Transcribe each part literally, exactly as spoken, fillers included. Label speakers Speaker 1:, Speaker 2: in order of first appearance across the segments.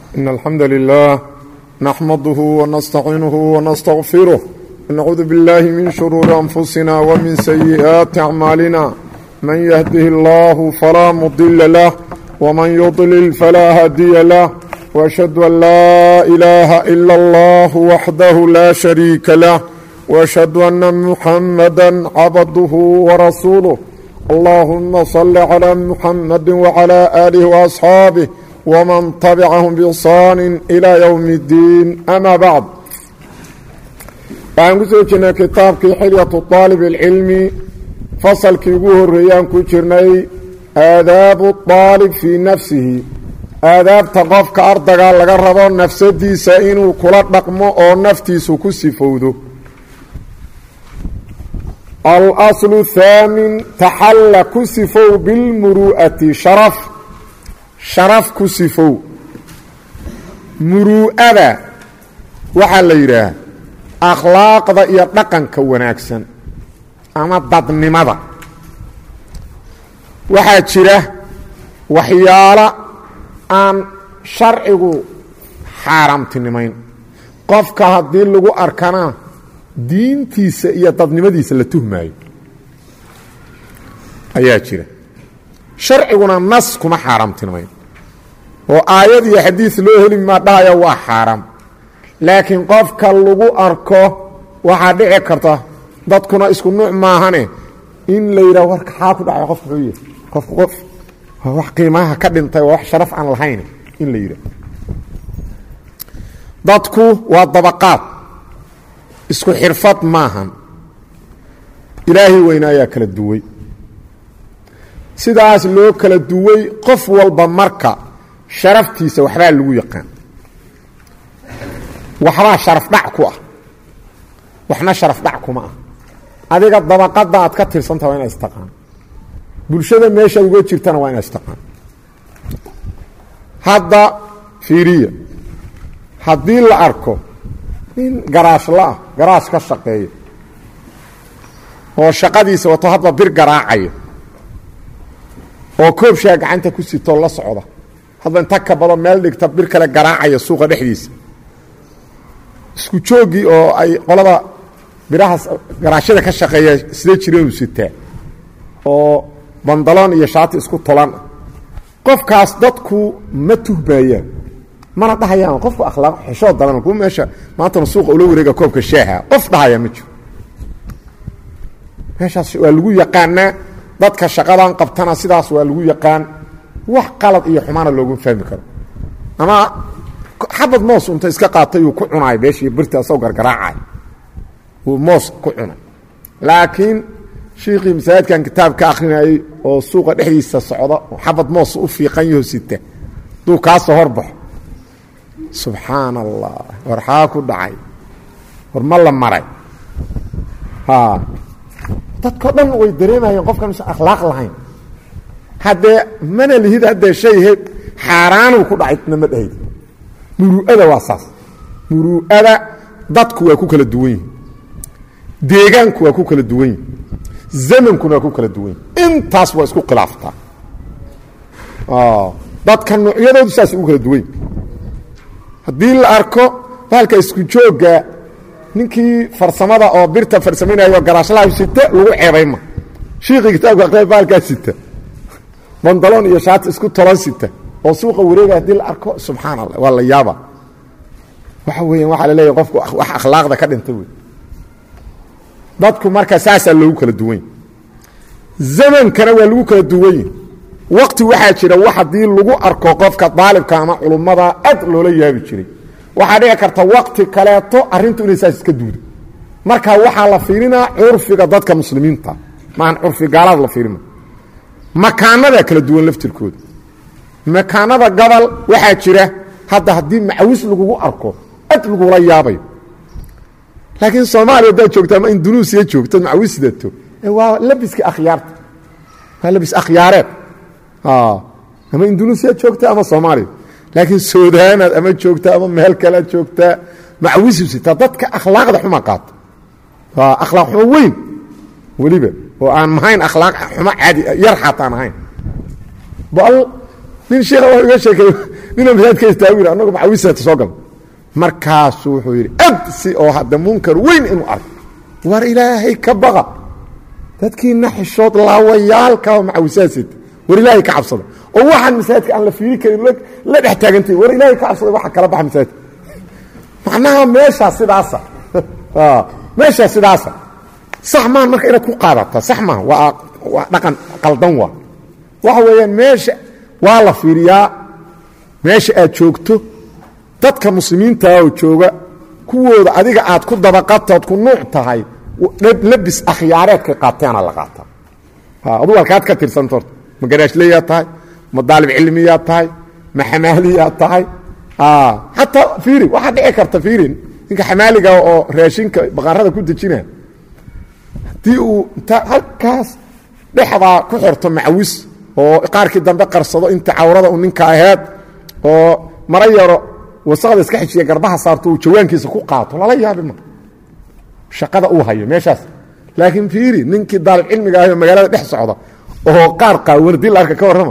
Speaker 1: إن الحمد لله نحمده ونستعينه ونستغفره ونعوذ بالله من شرور أنفسنا ومن سيئات أعمالنا من يهده الله فلا مضل له ومن يضلل فلا هادي له وأشهد أن لا إله إلا الله وحده لا شريك له وأشهد أن محمدا عبده ورسوله اللهم صل على محمد وعلى آله وأصحابه ومن تبعهم بإحسان إلى يوم الدين أما بعد waxaan ku soo jirnay kitaabkii xilyatu طaalib اlcilmi fasalkii ugu horreeyaan ku jirnay aadaabu طaalib fii nafsihi aadaabta qofka ardayga laga rabo nafsadiisa inuu kula dhaqmo oo naftiisu ku sifowdo alaslu الthaamin taxalla ku sifow bilmuru'ati sharaf sharaf ku sifow muru'ada waxaa la yidhaah akhlaaqda iyo dhaqanka wanaagsan ama dadnimada waxaa jira waxyaalo aan sharcigu xaaraamtinimayn qofka haddii lagu arkana diintiisa iyo dadnimadiisa la tuhmaayo ayaa jira sharciguna nas kuma xaaraamtinimayn oo aayad iyo xadiis loo heli maa dhahaya waa xaaraam laakiin qofka lagu arko waxaa dhici karta dadkuna isku nuuc maahane in la yidhaha warka xaa ku dhacay qofka muxuu yahay qofku qof wax qiimaha ka dhintay waa wax sharaf aan lahayn in la yidhaha dadku waa dabaqaad isku xirfad maahan ilaahay weyna ayaa kala duway sidaas loo kala duway qof walba marka sharaftiisa waxbaa lagu yaqaan waxbaa sharaf dhac ku ah waxna sharaf dhac kuma ah adiga dabaqadda aad ka tirsantaha waa inaa istaqaan bulshada meeshaad uga jirtana waa inaa istaqaan hadda fiiriya haddii la arko nin garaashla-ah garaash ka shaqeeya oo shaqadiisa wato hadba bir garaacaya oo koobshaa gacanta ku sitoo la socda hadda inta ka bado meel dhigta bir kale garaacaya suuqa dhexdiisa isku jooggii oo ay qolada birahaas garaashada ka shaqeeya sida jireenuu sitaa oo bandaloon iyo shaati isku tolan qofkaas dadku ma tuhmayaan mana dhahayaan qofku akhlaaq xishoo daran ku meesha maanta suuqa ula wareega koobka shaaha qof dhahaya ma jiro meeshaas waa lagu yaqaanaa dadka shaqadan qabtana sidaas waa lagu yaqaan wax qalad iyo xumaana loogu fahmi karo ama xabad moos unta iska qaatay uu ku cunaay beeshii birta asoo gargaraacay uu moos ku cunay laakiin shiikhii masaajidkan kitaab ka akhrinayay oo suuqa dhexdiisa socda oo xabad moos u fiiqan yaho sita duu kaasoo horbaxo subxaan allah war xaa ku dhacay war ma la maray haa dadkao dhan way dareemayeen qofkan usan akhlaaq lahayn haddee mana lihid haddee shay he xaaraanuu ku dhacay nama dhahayd muru'ada waa saas muru'ada dadku waa ku kala duwan yihin deegaanku waa ku kala duwan yihin zamankuna waa ku kala duwan yihin intaas waa isku khilaaftaa dadka noocyadoodu saas ugu kala duwan yihin haddii la arko baalka isku joogga ninkii farsamada oo birta farsamaynayo garaashlaha sita lagu ceebayma shiikhii kitaabka aqriyay baalkaa sita bandaloon iyo shaati isku tolan sita oo suuqa wareega haddii la arko subxaan allah waa la yaaba waxa weeyaan waxaa la leeyahay qofku wax akhlaaqda ka dhintay wey dadku marka saasaa loogu kala duwan zamankana waa lagu kala duwan yihi waqti waxaa jira wax haddii lagu arko qofka daalibka ama culummada aad loola yaabi jiray waxaa dhici karta waqti kaleeto arrintu inay saas iska duudo marka waxaa la fiirinaa curfiga dadka muslimiinta maahan curfi gaalaad la fiirina makaanadaa kala duwan laftirkooda makaanada gobol waxaa jira hadda haddii macawis lagugu arko ad lagula yaabayo laakiin soomaaliya haddaad joogto ama indunuusiya joogto macawis sidato waa labiska akhyaarta waa labis akhyaareed ama indunuusiya joogta ama soomaaliya laakiin suudaanaad ama joogta ama meel kalead joogtaa macwisu sitaa dadka akhlaaqda xuma qaato waa akhlaaq xumo weyn weliba oo aan mahayn akhlaaq xumo caadi yar xataan ahayn bal nin sheekha wuxuu iga sheekay nina masaajidka istaagu yidhi annagu macawisaata soo gal markaasuu wuxuu yidhi absi oo hadda munkar weyn inuu arko war ilaahay ka baqa dadkiina xishood laawayaalka oo macawisaasita war ilaahay ka cabsada oo waxaan masaajidka aan la fiiri karin la dhex taagantay war ilaahay ka cabsada waxa kala baxa masaajidka macnaha meeshaa sidaasa meeshaa sidaasa sax maan marka inaad ku qaadata sax maan waa waa dhaqan qaldan waa waxa weeyaan meesha waa la fiiriyaa meesha aad joogto dadka muslimiinta oo jooga kuwooda adiga aad ku dabaqatood ku nuuc tahay labis akhyaareedka qaateena la qaata ha adu halkaad ka tirsan torto ma garaashleeyaa tahay ma daalib cilmiyaa tahay ma xamaaliyaa tahay ah hatta fiiri waxa dhici karta fiirin ninka xamaaliga oo raashinka baqarada ku dejinaa hadii uu halkaas dhexda ku xirto macawis oo qaarkii dambe qarsado inta cawrada uu ninka ahayd oo mara yaro wasaqda iska xijiya garbaha saarto uu jawaankiisa ku qaato lala yaabima shaqada uu hayo meeshaas laakiin fiiri ninkii daalib cilmiga ah magaalada dhex socda oo qaar qaawardi la arka ka warrama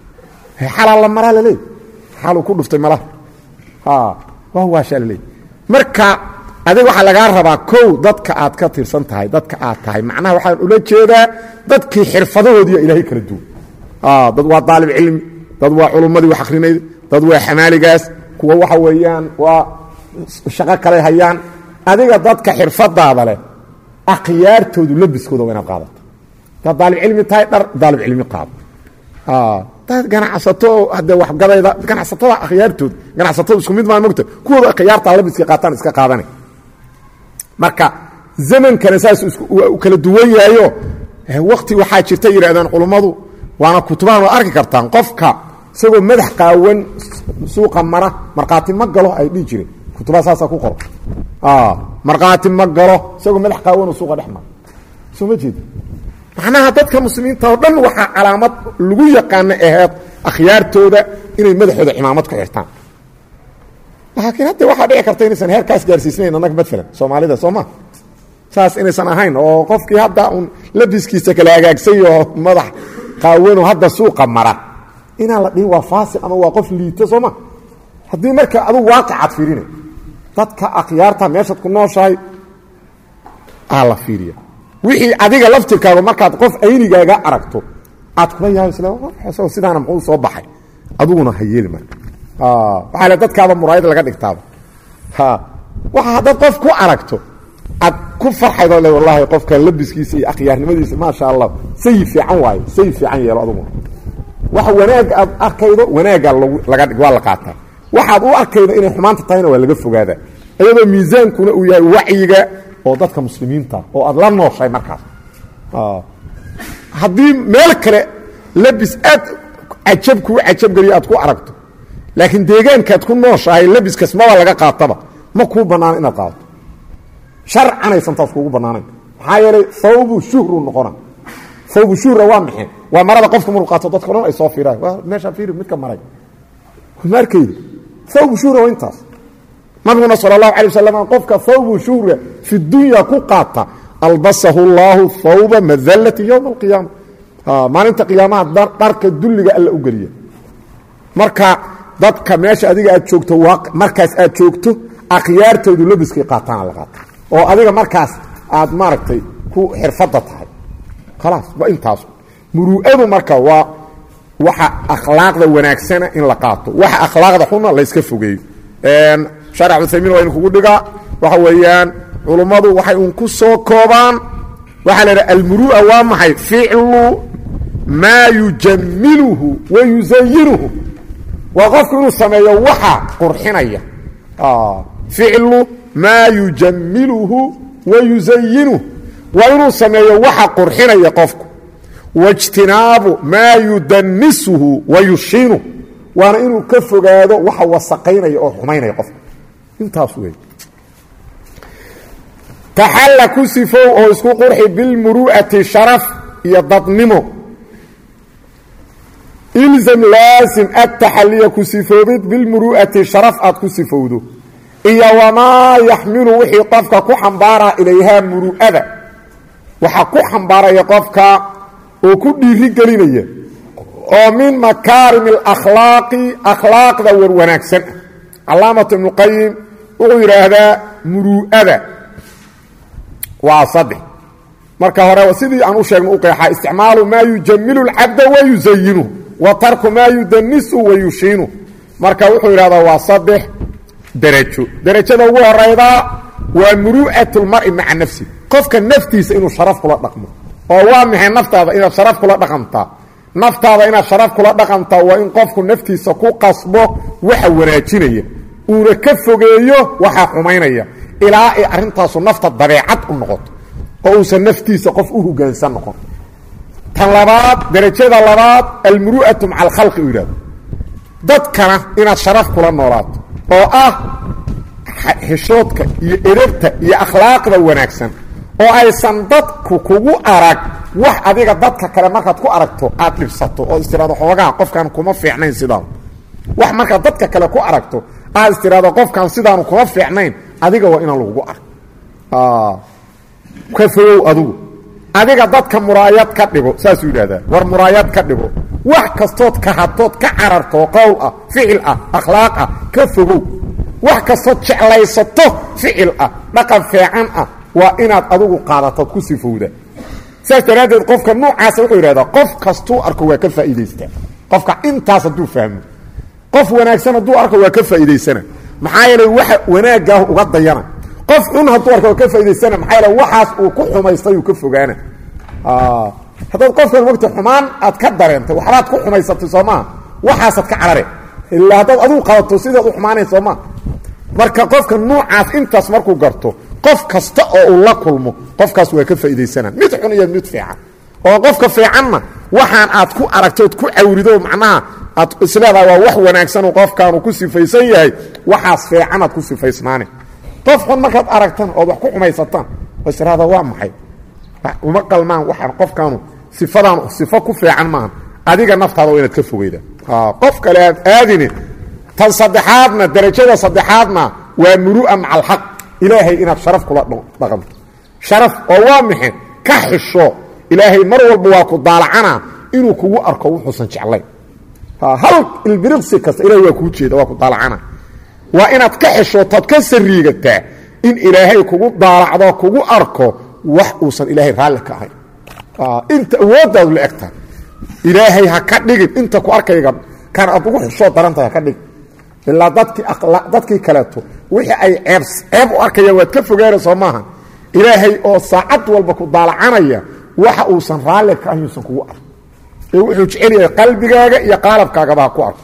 Speaker 1: xalaal la maraa leey xalu ku dhuftay malaha ha waa waa shalay marka adiga waxa laga rabaa kow dadka aad ka tirsan tahay dadka aad tahay macnaha waxaan ula jeedaa dadkii xirfadahoodii ilaahay kala duwan ah dad waa daalib cilmi dad waa culumadii wax akhrinay dad waa xamaaligaas kuwa waxa weeyaan waa shaqo kale hayaan adiga dadka xirfadaada leh akhyaartoodu labiskooda wayna qaadato dad daalib cilmi tahay dhar daalib cilmi qaad ah dad ganacsato hada wax gadayda ganacsatada akhyaartooda ganacsatada isku mid ma mogta kuwa akhyaarta labiska qaataan iska qaadanay marka zamankan asaas u kala duwan yahayo waqti waxa jirta yiraahdaan culimadu waana kutubahan oo arki kartaan qofka isagoo madax qaawan suuqa mara marqaati ma galo ay dhii jireen kutubaha saasa ku qor ah marqaati ma galo isagoo madax qaawan oo suuqa dhex mara soo ma jeed macnaha dadka muslimiinta oo dhan waxa calaamad lagu yaqaan ahayd akhyaartooda inay madaxooda imaamad ku xirtaan laakiin hadda waxa dhici karta inaysan heerkaas gaarsiisnayn annaga midfilan Soomaalida Soomaa saas inaysan ahayn oo qofkii hadda un labiskiisa kala hagaagsan oo madax qaawano hadda suuqa mara ina la dhiin waa faasiq ama waa qof liita Soomaa hadii marka adu waaqicad fiirina dadka akhyaarta meesha ku nooshahay ala fiiriya wixii adiga laftirkaaga markaad qof aynigaaga aragto aad kula yahay isla sidaana muxuu soo baxay aduguna hayeeli marka ah waxa dadkaaba muraayad laga dhigtaaba ha waxa dad qof ku aragto ad ku farxaydo le wallahi qofka labiskiisa iyo akhyaarnimadiisa ma sha Allah say fiican waay say fiican yeelo adugu waxa wanaag aad arkaydo wanaaga laga dhig waa la qaataa waxaad u arkaydo inay xumaanta tahayna waa laga fogaada iyadoo miisaankuna uu yahay wacyiga oo dadka muslimiinta oo aad la nooshay markaas ah hadii meel kale labis aad ajab ku ajab galiyo aad ku aragto laakiin deegaankaad ku nooshahay labiskaas ma laga qaataba ma ku banaan inaad qaato sharcan ay santaas kugu banaanay maxaa yeelay thawbu shuhru noqona thawbu shuhra waa maxay waa marada qofka maruu qaato dadka dhan ay soo fiiraan waa meesha fiir mid ka maray markayda thawbu shuhra waa intaas nabiguna sallallahu alayhi wasallam qofka thawbu shuhra fi dunya ku qaata albasahu allah thawba madallati yawm alqiyamah ah maalinta qiyaamaha dharka dulliga alla u galiya marka dadka meesha adiga aad joogto markaas aad joogto akhyaartoodu labiskii qaataan la qaata oo adiga markaas aad maaragtay ku xirfada tahay خلاص waa intaas muru'adu marka waa waxa akhlaaqda wanaagsan in la qaato waxa akhlaaqda xun la iska fogeeyo een sharci Uthaymin waa in kugu dhiga waxa weeyaan culimadu waxay un ku soo koobaan waxa la yiraahdaa al-muru'a waa maxay fi'lu ma yujammiluhu wa yuzayyinuhu wa qofku inuu sameeyo waxa qurxinaya ah fi'lu ma yujammiluhu wa yuzayyinuhu wa inuu sameeyo waxa qurxinaya qofku wajtinaabu ma yudannisuhu wa yushinu waana inuu ka fogaado waxa wasaqaynaya oo xumaynaya qofku intaas weey tahalla kusifu oo isku qurxi bil muru'ati sharaf iyo dadnimo ilzam lazim at-tahalliya kusifowid bil muru'ati sharaf at kusifowdo iyo wama yahmilu wixii qofka ku xambaara ilayha muru'ada waxa ku xambaaraya qofka oo ku dhiiri gelinaya oo min makaarim alakhlaaqi akhlaaqda war wanaagsan calaamatu ibnuqayim wuxuu yidhaahdaa muruu'ada waa saddex marka hore sidii aan u sheegno u qeexaa isticmaalu maa yujamilu اlcabda wayuzayinuhu wa tarku maa yudanisu wayushiinu marka wuxuu yidhahdaa waa saddex derajo derajada ugu horaydaa waa muruu'at اlmar'i maca nafsi qofka naftiisa inuu sharaf kula dhaqmo oo waa maxay naftaada inaad sharaf kula dhaqantaa naftaada inaad sharaf kula dhaqantaa waa in qofku naftiisa ku qasbo waxa wanaajinaya uuna ka fogeeyo waxa xumaynaya ilaa ay arrintaasu nafta dabeecad u noqoto oo uusan naftiisa qof u hogaansan noqon tan labaad derajada labaad almuru'atu maca alkhalqi u yidhahdo dadkana inaad sharaf kula noolaato oo ah xishoodka iyo edabta iyo akhlaaqda wanaagsan oo aysan dadku kugu arag wax adiga dadka kale markaad ku aragto aad dhibsato oo istiraado xoogaa qofkan kuma fiicnayn sidaan wax markaad dadka kale ku aragto aad istiraado qofkan sidaan kuma fiicnayn adiga waa inaan lagugu arag ka fogow adigu adiga dadka muraayad ka dhigo saasuu yidhahdaa war muraayad ka dhigo wax kastood ka hadtood ka cararto qowl ah ficil ah akhlaaq ah ka fogow wax kastood jeclaysato ficil ah dhaqan fiican ah waa inaad adigu qaadatood ku sifowda saas daraaddeed qofka noocaasa wuxuu yidhahdaa qof kastuu arko waa ka faa'iidaystaa qofka intaas hadduu fahmo qof wanaagsan hadduu arko waa ka faa'iidaysana maxaa yeelay waxa wanaaggaah uga dayana qof xun hadduu arko waa ka faa'idaysana maxaa yeelay waxaas uu ku xumaystay uu ka fogaana haddaad qofkan mogta xumaan aad ka dareentay waxbaad ku xumaysatay soo maa waxaasaad ka carare ilaa haddaad adigu qabato sidaad u xumaanay soo maa marka qofka noocaas intaas markuu garto qof kasta oo uu la kulmo qofkaas waa ka faa'iidaysanaa mid xun iyo mid fiican oo qofka fiicanna waxaan aad ku aragtood ku cawrido macnaha aad isleedahay waa wax wanaagsan oo qofkaanu ku sifaysan yahay waxaas fiican aad ku sifaysnaane qof xun markaad aragtan ood wax ku xumaysataan oo israada waa maxay uma qalmaan waxaan qofkaanu sifadaan sifo ku fiican maahan adiga naftaada waa inaad ka fogeyda qof kale aad aadine tan saddexaadna derajada saddexaadna waa muru'a maca alxaq ilaahay inaad sharaf kula dhaqanto sharaf oo waa maxe ka xisho ilaahay mar walba waa ku daalacana inuu kugu arko wuxuusan jeclayn hal ilbiriqsi kasta ilaahay waa kuu jeeda waa ku daalacana waa inaad ka xishootaad ka sariigataa in ilaahay kugu daalacdo kugu arko wax uusan ilaahay raalli ka ahayn inta awooddaadu la egtahay ilaahay ha ka dhigin inta ku arkayga kan aad ugu xishoo darantahay ha ka dhigin ilaa dadkii dadkii kaleeto wixii ay ceeb ceeb u arkayaan waad ka fogaana soo maaha ilaahay oo saacad walba ku daalacanaya waxa uusan raalli ka ahayn uusan kugu arko ee wuxuu jecel yahay qalbigaaga iyo qaalabkaagaba ha ku arko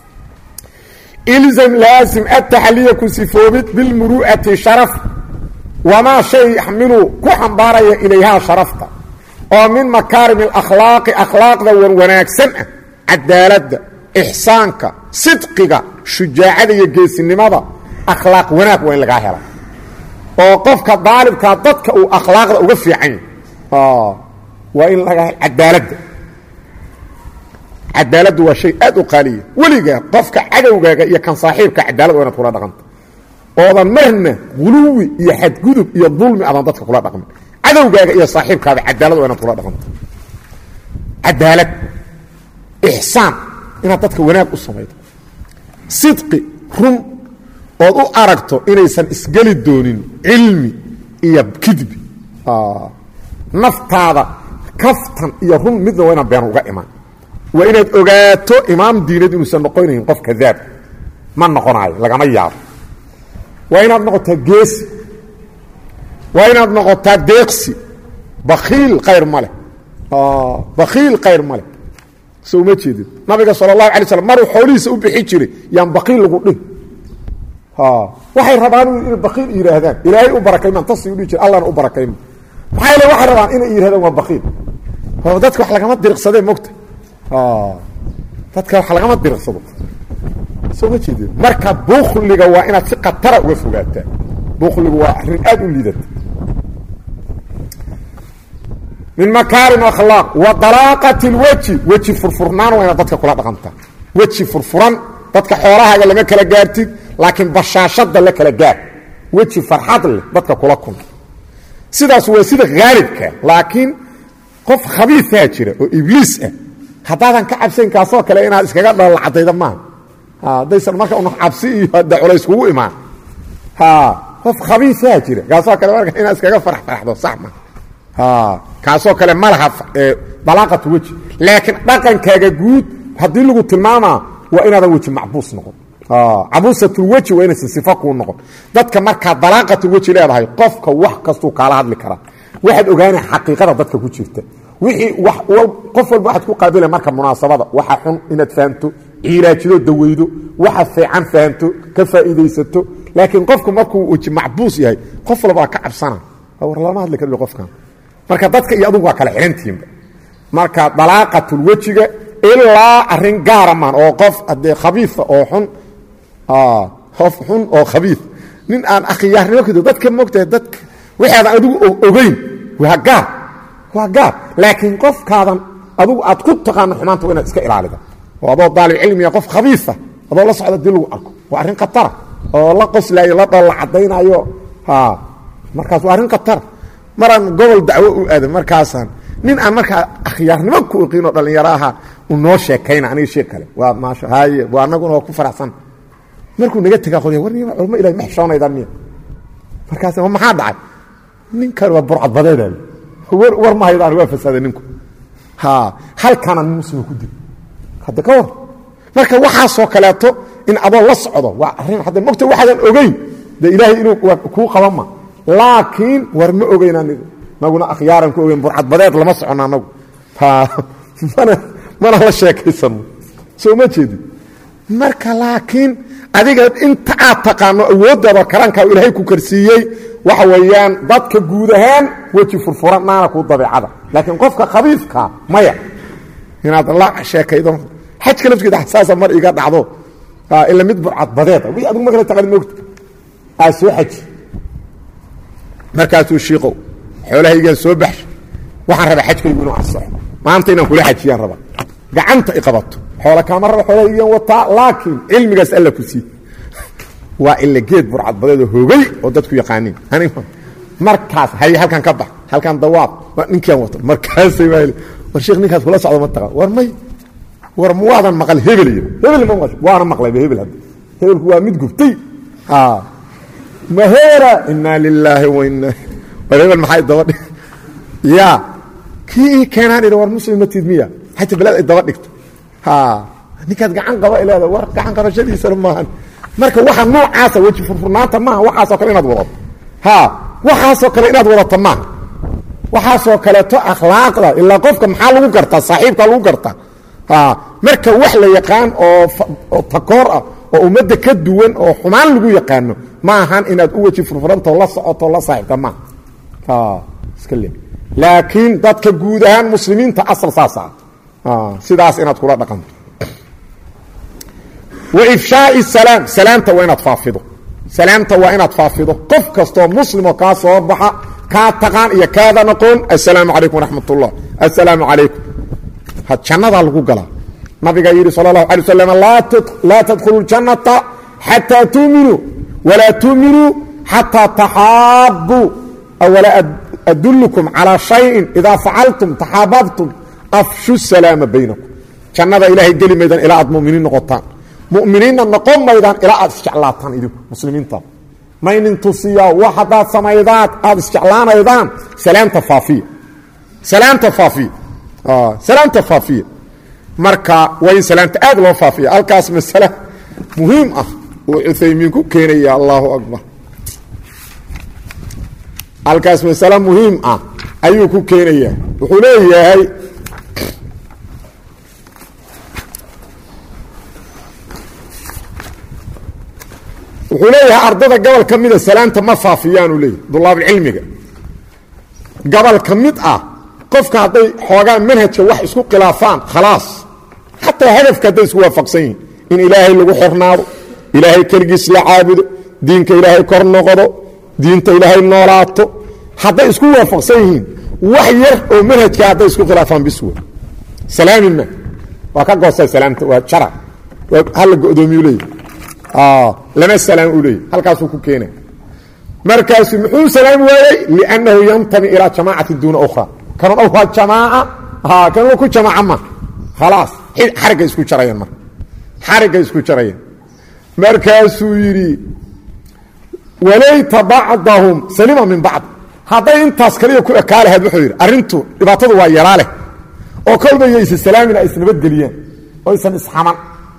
Speaker 1: ilzam laazim ataxliya ku sifoobid bilmuru'ati sharaf wamaa shay yaxmilu ku xambaaraya ilayhaa sharafta oo min makaarim alakhlaaqi akhlaaqda wan wanaagsan ah cadaaladda ixsaanka sidqiga shujaacada iyo geesinimada akhlaaq wanaag waa in lagaa hela oo qofka daalibkaa dadka uu akhlaaqda uga fiican yahay waa in laga cadaaladda cadaaladdu waa shay aad u qaaliya weligaa qofka cadowgaaga iyo kan saaxiibka cadaalad waa inaad kula dhaqanta oodan marna guluwi iyo xadgudub iyo dulmi adan dadka kula dhaqmin cadowgaaga iyo saaxiibkaada cadaalad waa inaad kula dhaqanta cadaalad ixsaan inaad dadka wanaag u samaydo sidqi run ood u aragto inaysan isgeli doonin cilmi iyo kidbi naftaada kaftan iyo run midna waa inaan been uga imaan waa inaad ogaato imaam diinad inuusan noqonayn qof kadaab ma noqonaayo lagama yaabo waa inaad noqotaa geesi waa inaad noqotaa deeqsi bakiil khayr ma leh bakiil khayr ma leh soo uma jeedid nabiga sala allahu alay slam maruu xoolihiisa u bixi jiray yaan bakiil lagu dhihi waxay rabaan inay bakiil yidhaahdaan ilaahay u barakaymaan tasi u dhihi jira allahna u barakayma maxaa yeele waxay rabaan inay yidhahdaan waa bakiil dadka wax lagama diriqsadee mogta dadka wax lagama diriqsado soo ma jeedid marka bukliga waa inaad si khatara uga fogaataa bukligu waa arrin aad u liidata min makaarim akhlaaq wa dalaaqati lweji weji furfurnaan waa inaad dadka kula dhaqantaa weji furfuran dadka xoolahaaga lama kala gaartid laakiin bashaashada la kala gaar weji farxad leh dadka kula kun sidaas waa sida haalibka laakiin qof khabiisaa jira oo ibliis ah haddaadan ka cabsayn kaasoo kale inaad iskaga dhalla cadayda maaha haddaysan marka un cabsi iyo hadda culays kugu imaan qof khabiisaa jira kaasoo kale marka inaad iskaga farax faraxdo sax ma kaasoo kale ma laha dalaaqatu weji laakiin dhaqankaaga guud haddii lagu tilmaamaa waa inaadan weji macbuus noqon cabuusatulweji waa inaysan sifo kuu noqon dadka markaa dalaaqatulweji leedahay qofka wax kastuu kaala hadli karaa waxaad ogaanay xaqiiqada dadka ku jirta wixii qof walba waxaad ku qaabila marka munaasabada waxa xun inaad fahamto ciilaajido daweydo waxa fiican fahamto ka faa'iidaysato laakiin qofku markuu weji macbuus yahay qof walba ka cabsana war lama hadli karo qofkan marka dadka iyo adigu waa kala xirantihiin marka dalaaqatul wejiga ilaa arin gaar ah oo qof hadee khabiis oo xun ah qof xun oo khabiis nin aan akhyaarnimo kado dadka moogtay dadka waxaad adigu ogeyn waa gaar waa gaar laakiin qofkaadan adigu aad ku taqaan xumaanta inaad iska ilaalida oo adoo daalib cilmi qof khabiis ah adoo la socda dil lagu arko waa arin khatar oo la qoslaayo la dhal cadaynayo ha markaas waa arin khatar maran gobol dacwo u aaday markaasan nin aan markaa akhyaarnimo ku oqino dhalinyaraha uu noo sheekayna aniga sheek kale waa maasha haaye waa anaguna ku faraxsan markuu naga tagaa qoliya warniyo culmo ilaahay ma xishoonaydan miya markaas ma maxaa dhacay nin kale waa burcad badeedaan war war ma haydaan waa fasaaday ninku ha halkana muslim ku dib hadda ka war marka waxa soo kaleeto in adoo la socdo waa arrin hadda mogta waxaan ogeyn de ilaahay inuu ku qabama laakiin war ma ogeynaan naguna akhyaaran ku ogeyn burcad badeed lama socona nagu ha mana mana la sheekaysan soo ma jeedi marka laakiin adiga inta aad taqaano awoodada karanka ilaahay ku karsiiyay waxa weeyaan dadka guud ahaan waji furfuranaana ku dabeecada laakiin qofka khabiifka maya inaad la sheekaydo xajka naftiisa xasaasa mar iga dhacdo ila mid burcad badeed wi adigu ma kala taqaan moogta asoo xaj markaasuu shiiqo xoolahaygan soo baxsh waxaan rabaa xajkaygu inuu asaxo maanta inaan kula xajiyaan rabaa gacanta i qabato xoola kaama raba xoolahaygan wataa laakiin cilmigaas alla ku sii waa ila geed burcad badeed oo hoogay oo dadku yaqaaniin aniga markaas hay halkan ka bax halkan dawaab ninkaan wato markaasay waayl war sheekh ninkaas kula socdo ma taqaan war may war muwaadan maqal hebel iyo hebel ma maqal waana maqlay hebel hadda hebelku waa mid gubtay ah mahera inna lillahi wa inna hebel maxay daba ya kii keenaan ila war muslimatid miya hatta balad ay daba dhigto ha ninkaad gacan qaba ilaada war gacan qabashadiisa maahan marka waxa noocaas waji furfurnaanta maaha waxaas oo kale inaad wadato ha waxaas oo kale inaad wadato maaha waxaas oo kale to akhlaaqda illa qofka maxaa lagu gartaa saaxiibka lagu gartaa ha marka wax la yaqaan oo takoor ah oo umada ka duwan oo xumaan lagu yaqaano ma ahan inaad u waji furfuranto la socoto la saaxiibta ma ha iska leey laakiin dadka guud ahaan muslimiinta asal saasa ah sidaas inaad kula dhaqanto wa ifshaa'i salaam salaamta waa inaad faafido salaamta waa inaad faafido qof kasto muslimo ka soo baxa ka taqaan iyo kaada noqon assalaamu alaykum raxmatullah assalaamu alaykum had jannada lagu gala nabiga yiri sallallahu alayhi wasallam la la tadkhulul jannata hatta tu'minu wa la tu'minu hatta tahabbu aw la adullukum ala shay'in idha fa'altum tahabbtum afshu salama bainakum jannada ilaahay gali meedan ila aad mu'miniin noqotaan mu'miniinna noqon meedan ila aad isjeclaataan idinku muslimiinta ma in tusiya waxaad sameeydaad aad isjeclaanaydaan salaamta faafiya salaamta faafiya ah salaamta faafiya marka way salaamta aad loo faafiya halkaas mas'ala muhiim ah oo Uthaymin ku keenaya Allahu akbar halkaas mas'ala muhiim ah ayuu ku keenaya wuxuu leeyahay wuxuu leeyahay ardada gobol kamid ah salaanta ma faafiyaan uu leeyahay dulaab cilmiga gobol kamid ah qofka haday xoogaa manhajka wax isku khilaafaan khalaas hatta hadafka haday isku waafaqsan in ilaahay lagu xirnaado ilaahay kaligiis la caabudo diinka ilaahay kor noqdo diinta ilaahay noolaato haday isku waafaqsan yihiin wax yar oo manhajka haday isku khilaafaan biswa salaamina waa ka goosay salaamta waa jara waa hal godoomiyo leeyahay ah lama salaam ulay halkaas uu ku keenay markaas muxuu salaam waayay li'annahu yantami ila jama'ati duna ukhra kana oo waa jamaa ha kana ku jamaa ma khalaas xariga isku jarayaan marka xariga isku jarayaan markaasuu yidhi walayta bacdahum salima min bacd hadday intaas kaliya ku ekaa lahayd wuxuu yidhi arrintu dhibaatadu waa yaraa leh oo kolba yaysa salaamina isnabadgeliyaan oo aysan isxaman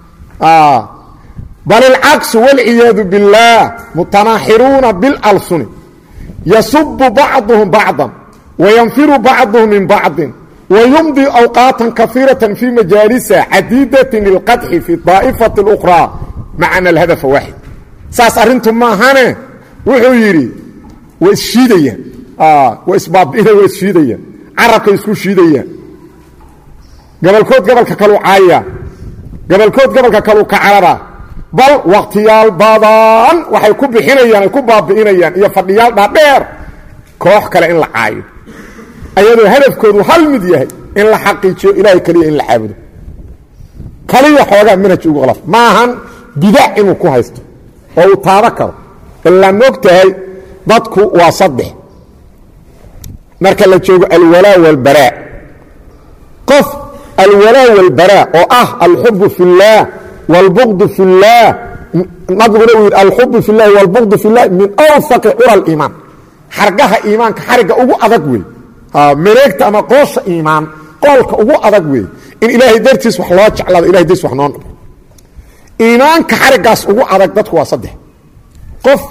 Speaker 1: bal ilcaksu walciyaadu biاllaah mutanaaxiruuna bilalsuni yasubu bacduhum bacdan wayanfiru bacduhum min bacdin wayumdi awqaatan kaiiratan fii majaalisa cadiidatin lilqadxi fi daa'ifati اlukhraa macana alhadafa waaxid saas arrintu maahane wuxuu yidhi way isshiidayaan way isbaabi'ina way isshiidayaan carabkay isku shiidayaan gabalkood gabalka kalu caaya gabalkood gabalka kalu ka carara bal wakhtiyaal badan waxay ku bixinayaan ay ku baabi'inayaan iyo fadhiyaal dhaadheer koox kale in la caayo ayadoo hadafkoodu hal mid yahay in la xaqiijiyo ilaahay keliya in la caabudo kaliya xoogaa manhaj ugu qalaf maahan bidac inuu ku haysto oo uu taabo karo ilaa moog tahay dadku waa saddex marka la joogo alwalaa walbaraa qof alwalaa walbaraa oo ah alxubu fi اllaah wاlbغd fi اllaah nabiguna uu yidhi alxubu fi اllahi wاlbغd fi اllahi min awfaqi cura اliimaan xargaha iimaanka xariga ugu adag wey mareegta ama qoosha iimaan qoolka ugu adag wey in ilaahay dartiis wax loo jeclaado ilahay dartiis wax noo dhabo iimaanka xarigaas ugu adag dadku waa saddex qof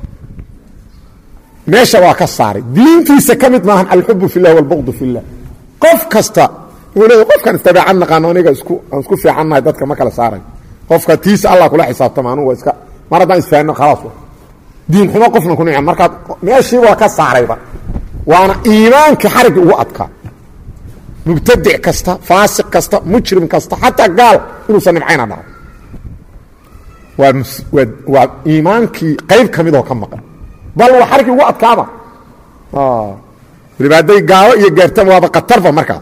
Speaker 1: meesha waa ka saaray diintiisa ka mid maahan alxubu fi اllahi wاlbغd fi اllah qof kasta wuxuu leeyahay qofkan istabeecan naqaano aniga isku aan isku fiicannahay dadka ma kala saaray qofka tiisa allah kula xisaabtama anugu waa iska mar haddaan isfahanno khalaas diin xumo qofna ku nicam markaad meeshii waa ka saarayba waana iimaanka xarigga ugu adkaa mubtadic kasta faasiq kasta mujrim kasta xataa gaal inuusan nimcayna dhaco waa waa iimaankii qayb ka midoo ka maqan bal waa xariggii ugu adkaaba waliba hadday gaalo iyo gaartama waaba khatarba markaas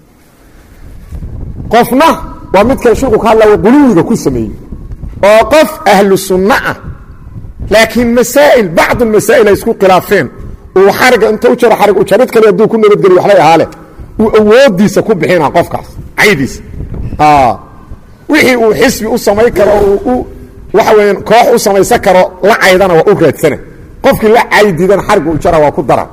Speaker 1: qofna waa midkan shirku ka hadlaya quluwiga ku sameeyey oo qof ahlu sunna ah laakiin masaa'il bacd almasaa'il ay isku khilaafeen uu xariga inta u jaro xarig u jarid kale hadduu ku nabadgeliyo waxlay ahaale uu awooddiisa ku bixinaa qofkaas caydiisa wixii uu xisbi u samayn karo uu waxa weeyaan koox u samaysan karo la caydana waa u raadsana qofkii la caydiidana xariga u jara waa ku dara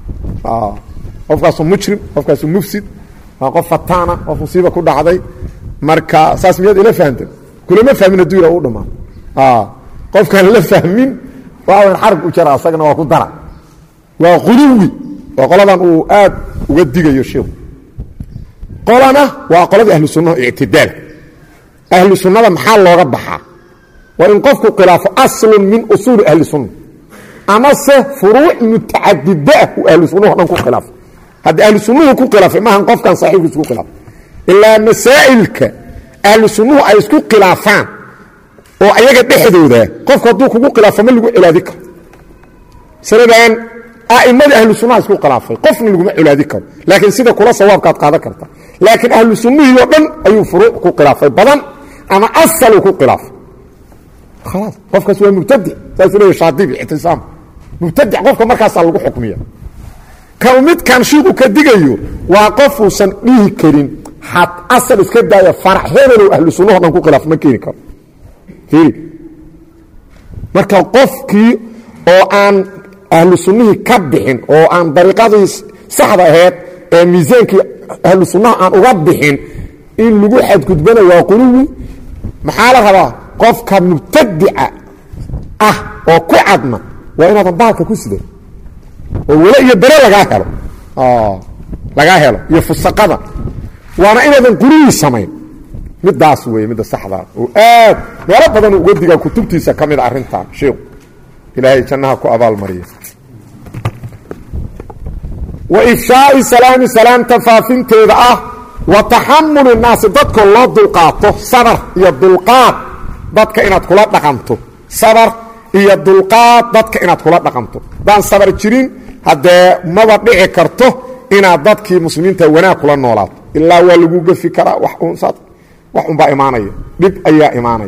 Speaker 1: qofkaasuu mujrim qofkaasuu mufsid waa qof fataana qof musiiba ku dhacday marka saas miyaad ila fahamtay kulama fahmin hadduu ila u dhammaan qofkaan la fahmin waa weyn xarig u jara asagana waa ku dara waa quluwi waa qoladan uu aad uga digayo sheekhu qolana waa qoladii ahlu sunnaha ictidaal ahlu sunnada maxaa looga baxaa waa in qofku khilaafo aslun min usuuli ahli sunna amase furuuc mutacadida uu ahlu sunnuhu dhan ku khilaafo haddii ahlu sunnuhu ku khilaafay maahan qofkan saaxiibkiisa ku khilaafay ilaa masaa'ilka ahlu sunnuhu ay isku khilaafaan oo ayaga dhexdooda qofku hadduu kugu khilaafo ma lagu cilaadi karo sanadan a'immadii ahlu sunnaha isku khilaafay qofna laguma cilaadi karo laakiin sida kula sawaabkaad qaadan karta laakiin ahlu sunnihii oo dhan ayuu furuuc ku khilaafay badan ama asaluu ku khilaafay khalaas qofkaas waa mubtadic saasuu leeyahay shaadibi ictisaam mubtadic qofka markaasaa lagu xukmiya kan midkan shiiku ka digayo waa qofuusan dhihi karin xad asal iska daaya farac hebelow ahlu sunnaho dhan ku khilaaf ma keeni karo fiiri marka qofkii oo aan ahlu sunnihii ka bixin oo aan dariiqadii saxda ahayd ee miisaankii ahlu sunnaha aan uga bixin in lagu xadgudbana waa quluwi maxaa la rabaa qofka mubtadica ah oo ku cadna waa inaadan baalka ku sidan oo wala iyo bere lagaa helo lagaa helo iyo fusaqada waana inaadan quluwi samayn midaas weeye midda saxda oo aad meelo badan uga digaa kutubtiisa ka mid arrintan sheekhu ilaahay jannaha ku abaal mariyo wa ifshaa'i salaami salaamta faafinteeda ah wa taxamuli naasi dadka loo dulqaato sabar iyo dulqaad dadka inaad kula dhaqanto sabar iyo dulqaad dadka inaad kula dhaqanto daan sabar jirin haddee maba dhici karto inaad dadkii muslimiinta wanaag kula noolaato ilaa waa lagu gafi karaa wax unsaad wax unbaa imaanaya dhib ayaa imaanaya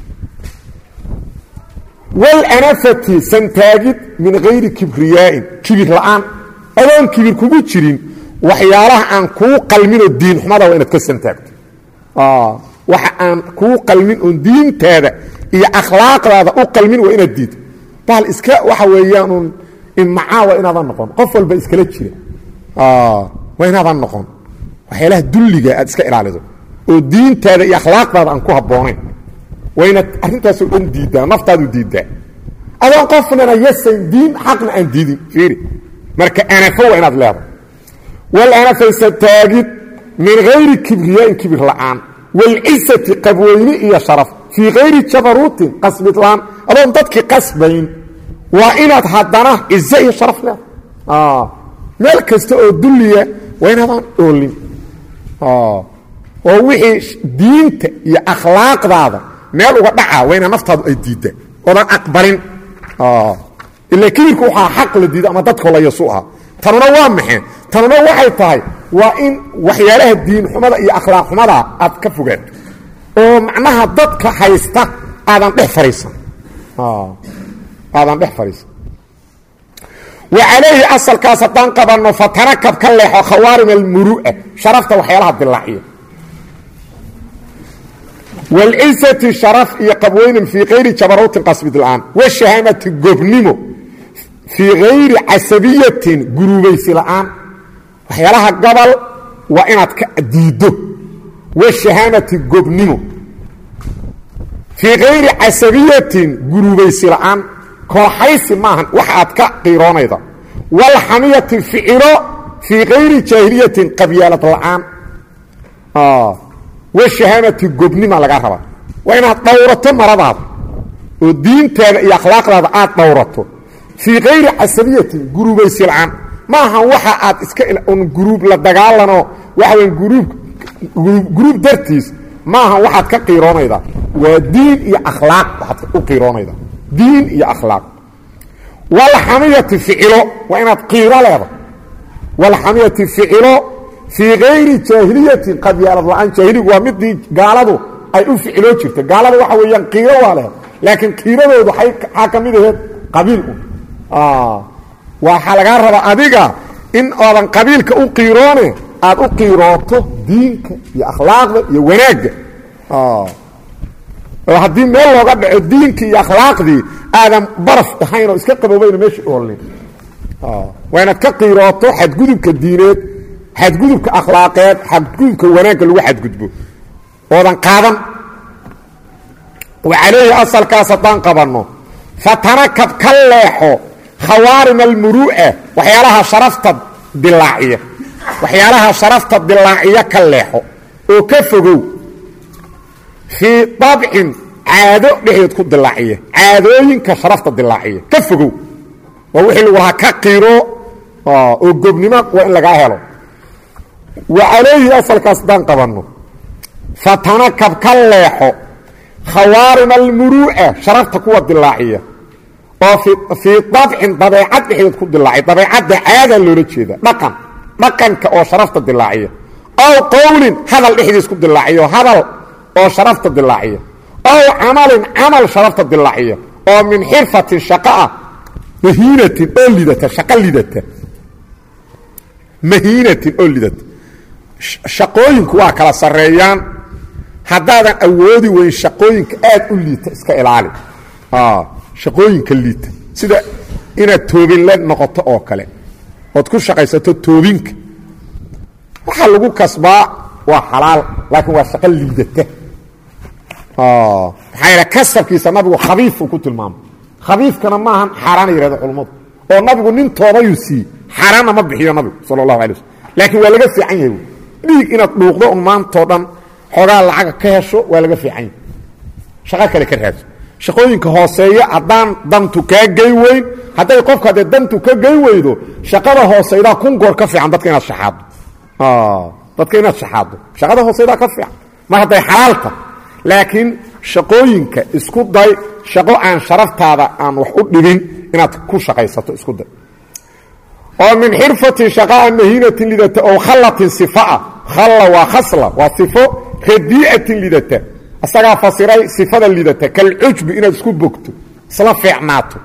Speaker 1: walanafati santaagid min hayri kibriyaa'in kibir la'aan adoon kibir kugu jirin waxyaalaha aan kuu qalminoo diin xumada waa inaad ka santaagto waxa aan kuu qalmin oon diintaada iyo akhlaaqdaada u qalmin waa inaad diido bahal iska waxa weeyaan uun imacaa waa inaadan noqon qof walba iskala jira waa inaadan noqon waxyaalaha dulliga aad iska ilaalido oo diintaada iyo akhlaaqdaada aan ku habboonayn waa inaad arrintaasoo dhan diiddaa naftaadu diiddaa adoon qofnana yasayn diin xaqna aan diidin fiiri marka anafo waa inaad leedahay wal anafaysa taagid min hayri kibriyaain kibir la'aan walcisati qabweyne iyo sharaf fii hayri jabaruutin qasbidlaan adoon dadkii qasbayn waa inaad haddana cize iyo sharaf leedahay meel kasta oo dulliya waa inaadaan oolin oo wixii diinta iyo akhlaaqdaada meel uga dhacaa waa inaa naftaadu ay diiddaa oodan aqbalin ila kibirku waxaa xaq la diida ama dadkoo la yasu aha tanuna waa maxay tanuna waxay tahay waa in waxyaalaha diin xumada iyo akhlaaq xumada aad ka fogaato oo macnaha dadka haysta aadan dhex fariisan aadan dhex fariisan وعليه أصل كاستان قبنه فتركب كله خوارم المروءة شرفت وحيالها الدلاعية والعزة شرف يقبوين في غير جبروت قصبت الآن والشهامة قبنمو في غير عصبية قروبيس الآن وحيالها قبل وإنت ديدو والشهامة قبنمو في غير عصبية قروبيس الآن كوحيس ماهن وحاد كقيرون ايضا والحمية فعلو في غير جاهلية قبيالة العام اه والشهامة قبني ما لقى ربا وإنها دورته مرضات والدين تابع أخلاق رضعات دورته في غير عصبية قروبيس العام ماها وحاد اسكائل ان قروب لدقالنا وحوين قروب قروب درتيس ماها وحاد كقيرون ايضا ودين يا أخلاق وحاد كقيرون ايضا دين يا أخلاق والحمية فعله وإن قيرة لها والحمية فعله في غير جاهلية قد يرضى عن جاهلية ومدي قالوا أي أفعلوا شفت قالوا وحويا قيرة ولا لكن قيرة ذو حاكم ذهب قبيل آه وحلقان ربا أديقا إن أولا قبيلك أقيرونه أد أقيراته دينك يا أخلاق يا وناج آه haddii meel looga dhaco diinkii iyo akhlaaqdii aadan baraf ahayn oo iska qaboobayna meesha oolin waa inaad ka qiirooto xadgudubka diineed xadgudubka akhlaaqeed xadgudubka wanaagga lagu xadgudbo oodan qaadan وعليه أصل كاستان قبنه فتركب كالليحو خوارم المروءة وحيالها شرفت الدلاعية وحيالها شرفت الدلاعية كالليحو وكفقوا في طبع عادو دحيد ku dilaaciye caadooyinka sharafta dilaaciye ka fogow waa wixii lagu ka qiro oo gobnimo waa in laga helo وعليه أصل كاستان قبنه فتنكب كالليحو خوارم المروءة شرفت كوة دلاعية وفي في طبع طبيعات دحيد ku dilaaciye طبيعات عاده loo jeeda dhaqan dhaqanka oo sharafta dilaaciye أو قول هذا دحيد ku dilaaciyo hadal oo sharafta dilaaciya oo amal amal sharafta dilaaciya oo min xirfati shaqaa mahiinati olidata shaqalidata mahiinati olidata shaqooyinku waa kala sareeyaan hadaadan awoodi weyn shaqooyinka aad u liita iska ilaali ah shaqooyinka liita sida inaad toobin la noqoto oo kale oo ku shaqaysato toobinka waxa lagu kasbaa waa xalaal laakiin waa shaqo liidata اه حيره كسبكيسا نبيو خبيث ku tilmaamo khabiifkana ma ahan xaraan yiraahdo culumadu oo nabigu nin tooba yusi xaraan ma bixiyo nabigu sallallahu alayhi wasallam laakiin waa laga fiican yahay dhiig inaad dhuuqdo un maanta dhan xogaa lacag ka hesho waa laga fiican shaqo kale ka raadso shaqooyinka hooseeya adaan dantu ka gay weyn haday qofka hada dantu ka gay weydo shaqada hooseeyda kun goor ka fiican dadka inaad shaxaado اه dadka inaad shaxaado shaqada hooseeyda ka fiican ma haday xalaalta laakiin shaqooyinka isku day shaqo aan sharaftaada aan wax u dhigin inaad ku shaqaysato isku day oo min xirfati shaqaa mahiinati lidata oo khallatin sifaa khalla wa khasla wa sifo radi'atin lidata asaga fasiray sifada lidata kal ujb inaad isku bogto isla fiicnaato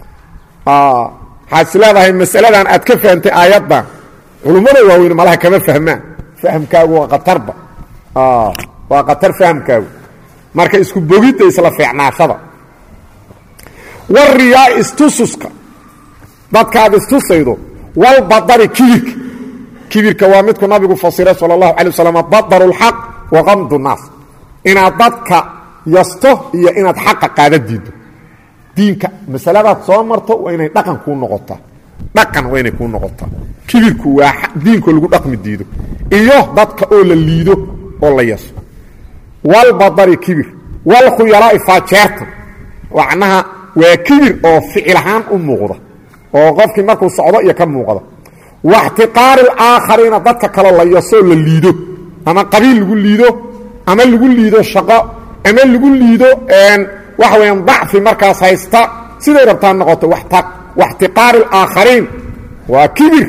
Speaker 1: ah xasiladahay mas'aladan aad ka fahamtay aayadda culumada waaweyn malaha kama fahmaan fahamkaagu waa qatarba ah waa qatar fahamkaagu marka isku bogidda isla fiicnaashada wariyaa istususka dadkaad istusaydo walbadari kibirka kibirka waa midku nabigu fasiray sala allahu calay wasalam badaru lxaq wa qamdu nnaas inaad dadka yasto iyo inaad xaqa qaada diiddo diinka masaladaad soo marto waa inay dhaqan kuu noqotaa dhaqan waa inay kuu noqotaa kibirku waa diinko lagu dhaqmi diido iyo dadka oo la liido oo la yaso walbadari kibir walkhuyalaa'i faajeertan macnaha waa kibir oo ficil ahaan u muuqda oo qofkii markuu socdo iyo ka muuqda waxtiqaari alaakhariina dadka kaloo la yasoo la liido ama qabiil lagu liido ama lagu liido shaqo ama lagu liido waxa weeyaan dacfi markaas haysta siday rabtaan noqoto waxtiqaari alaakhariin waa kibir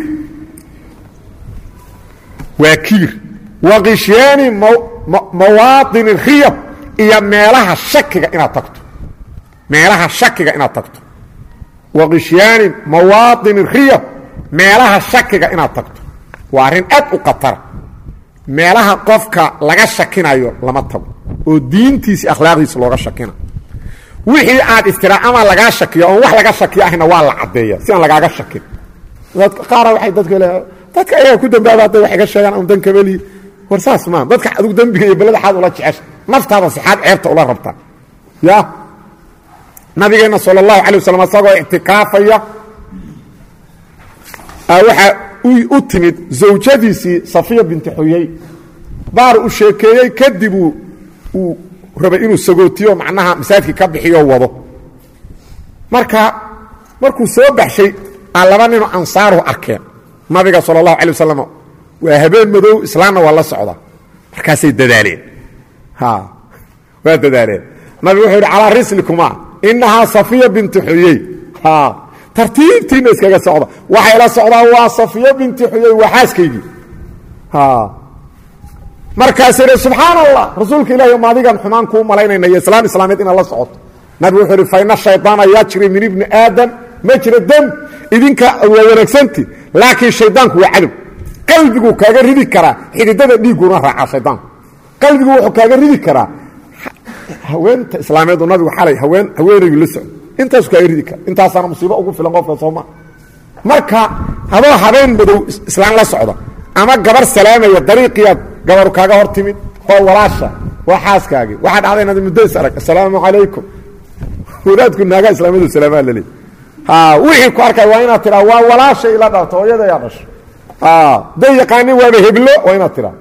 Speaker 1: waa kibir waqishyaani mawaadin riyab iyo meelaha shakiga inaad tagto meelaha shakiga inaad tagto waqishyaani mawaadin riyab meelaha shakiga inaad tagto waa arrin aad u khatara meelaha qofka laga shakinayo lama tago oo diintiisi akhlaaqdiisa looga shakina wixii aad istiraa ama lagaa shakiyo oon wax laga shakiyo ahna waa la caddeeya si aan lagaaga shakin dadka qaara waxay dadka le dadka ayaga ku dambaaba hadday wax iga sheegaan un dan kabeli war saas maa dadka adigu dembiga iyo belada xaad ula jecesha naftaada sixaad ceebta ula rabtaa ya nabigeenna sala allahu calay wasalam isagoo ictikaafaya waxaa u timid zawjadiisii safiya binti xuyey baar u sheekeeyey kadib uu rabay inuu sagootiyo macnaha masaajidkii ka bixiyo wado marka markuu soo baxshay aan laba ninoo ansaaru arkeen nabiga sala allahu calay wasalam waa habeen madow islaamna waa la socdaa markaasay dadaaleen waa dadaaleen nabigu wuxuu yidhi calaa rislikuma inahaa safiya binti xuyey tartiibtiina iskaga socda waxay la socdaan waa safiya binti xuyey waa xaaskaygii markaasuu yidhi subxaan allah rasuulka ilahi ma adigan xumaan kuu malaynayna iyo islaam islaameed inaad la socoto nabigu wuxuu yidhi faina shaydaana yajri min ibni aadam majra dam idinka waa wanaagsanti laakiin shaydaanku waa cadow qalbiguu kaaga ridi karaa xididada dhiigguna raacaa shaydaanku qalbigu wuxuu kaaga ridi karaa haweenta islaameedu nabigu xalay haween haweenaygu la socdo intaasu kaaga ridi kara intaasaana musiibo ugu filan qofka sooma marka adoo habeen madow islaan la socda ama gabar salaamaya dariiqiyaad gabaru kaaga hor timid oo walaasha waa xaaskaagii waxaa dhacday inaad muddo is arag assalaamu calaykum wadaadku naagaa islaamadu salaamaa la leey wixii ku arkay waa inaad tiraa waa walaasha ila dhalto hooyada yaa dhasho day yaqaanin waaba heblo waa inaad tiraa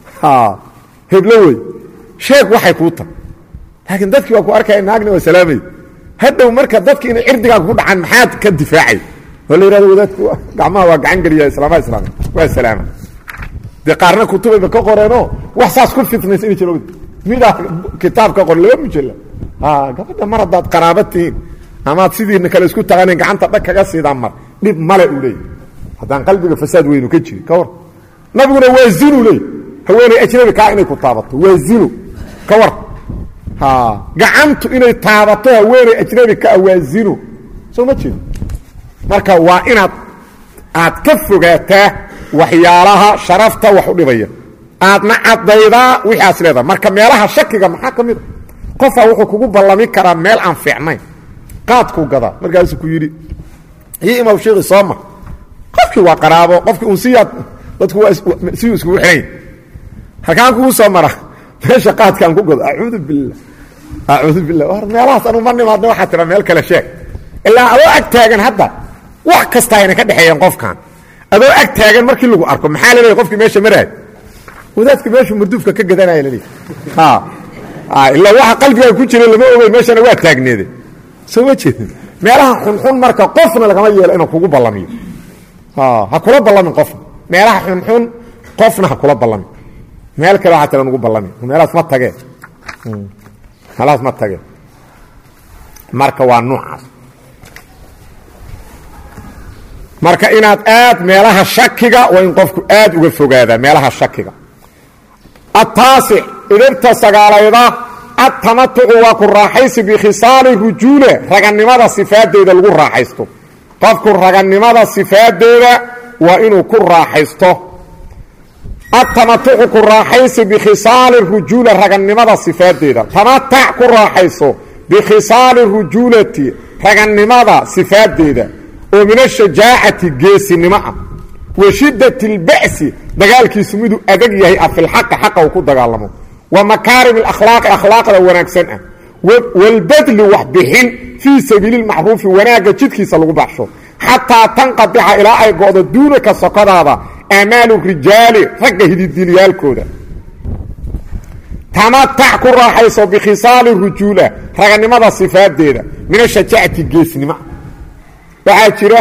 Speaker 1: heblo wey sheeg waxay kuu tahay laakiin dadkii waa ku arkaya naagna waa salaamay hadhow marka dadki inay cirdigaaga ku dhacaan maxaad ka difaacay oo la yidhahdo wadaadku gacmaha waa gacan geliya islaamaha islaamay waa salaama dee qaarna kutubayba ka qoreenoo wax saas ku fitnaysa inay jiro midaa kitaab ka qor laba mujalla gabadha mar haddaad qaraaba tihiin amaad sidiina kale isku taqaaneen gacanta dhag kaga siidaan mar dhib male uu leey haddaan qalbiga fasaad weynu ka jiri ka war nabiguna waa zinu leey haweeney ajnabi kaa inay ku taabato waa zinu ka war gacantu inay taabato haweeney ajnabi kaa waa zinu soo ma jeedo marka waa inaad aad ka fogaataa waxyaalaha sharafta wax u dhibaya aadna caddaydaa wixii aas leedaha marka meelaha shakiga maxaa ka mid a qofaa wuxuu kugu ballami karaa meel aan fiicnayn qaadkuu gadaa markaasuu ku yidhi iyo imaw sheekhi sooma qofkii waa qaraabo qofkii un siyaad dadku waa siyuu iskugu xidhanya halkaan kugu soo mara meesha qaadkaan ku gado acuudu billah acuudu billah war meelahaas anu ma nimaadna waxaa tira meel kale sheeg ilaa adoo ag taagan hadda wax kasta ayna ka dhexeeyeen qofkan adoo ag taagan markii lagu arko maxaa laleeyahy qofkii meesha maraay wadaadka meeshu marduufka ka gadanaya laleeyahy ilaa waxa qalbigaa ku jira lama ogey meeshana waa taagneede soo ma jeedin meelaha xunxun marka qofna lagama yeelo inuu kugu ballamiyo ha kula ballamin qofna meelaha xunxun qofna ha kula ballamin meel kale waxaa tira nugu ballami meelahaas ma tagee meelahaas ma tagee marka waa nuucaas marka inaad aad meelaha shakiga waa in qofku aad uga fogaadaa meelaha shakiga ataasic idibta sagaalayda atamatucu waa ku raaxaysi bikhisaali rujuule raganimada sifaadeeda lagu raaxaysto qofku raganimada sifaadeeda waa inuu ku raaxaysto atamatucu ku raaxaysi bikhisaali rujuula ragannimada sifaadeeda tamatac ku raaxayso bikhisaali rujuulati ragannimada sifaadeeda oo min ashajaacati geesinimo ah wa shiddati اlba'si dagaalkiisu miduu adag yahay ah filxaqi xaqa uu ku dagaalamo wa makaarim alakhlaaqi akhlaaqda wanaagsan ah walbadli wax bixin fii sabiili lmacruufi wanaagga jidkiisa lagu baxsho xataa tanqadica ilaa ay go'do duunaka sokodaada aamaalu rijaali ragga hididiilyaalkooda tamatac ku raaxayso bikhisaali rujuula ragannimada sifaadeeda min ashajaacati geesnimo waxaa jira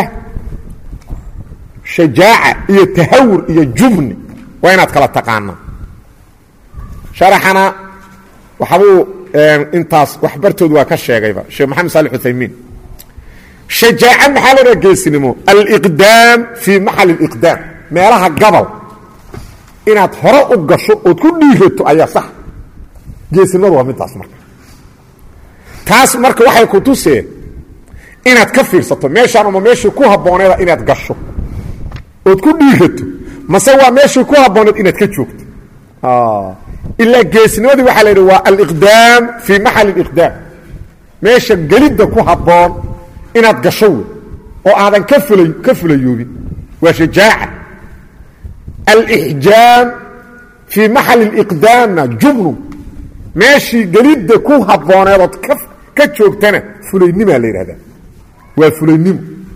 Speaker 1: shajaaca iyo tahawur iyo jubni waa inaad kala taqaanaa sharaxana waxbuu intaas waxbartood waa ka sheegayba sheekh maxamed saali uthaymiin shajaaca maxaa la dhaha geesnimo aliqdaam fii maxali اliqdaam meelaha gabal inaad hore u gasho ood ku dhiirato ayaa sax geesnimadu waa midaas marka taas marka waxay ku tuseen inaad ka fiirsato meeshaan uma meeshii ku habbooneeda inaad gasho ood ku dhiirato mase waa meeshii ku habbooneed inaad ka joogto ilaa geesnimadii waxaa la yidhi waa aliqdaam fii maxali اliqdaam meesha gelidda ku habboon inaad gasho wey oo aadan ka fula ka fulayoobin waa shajaaca alixjaam fii maxali اliqdaamna jubnu meeshii gelidda ku habbooneed ood ka ka joogtana fulaynimaa la yidhahdaa waa fulaynimo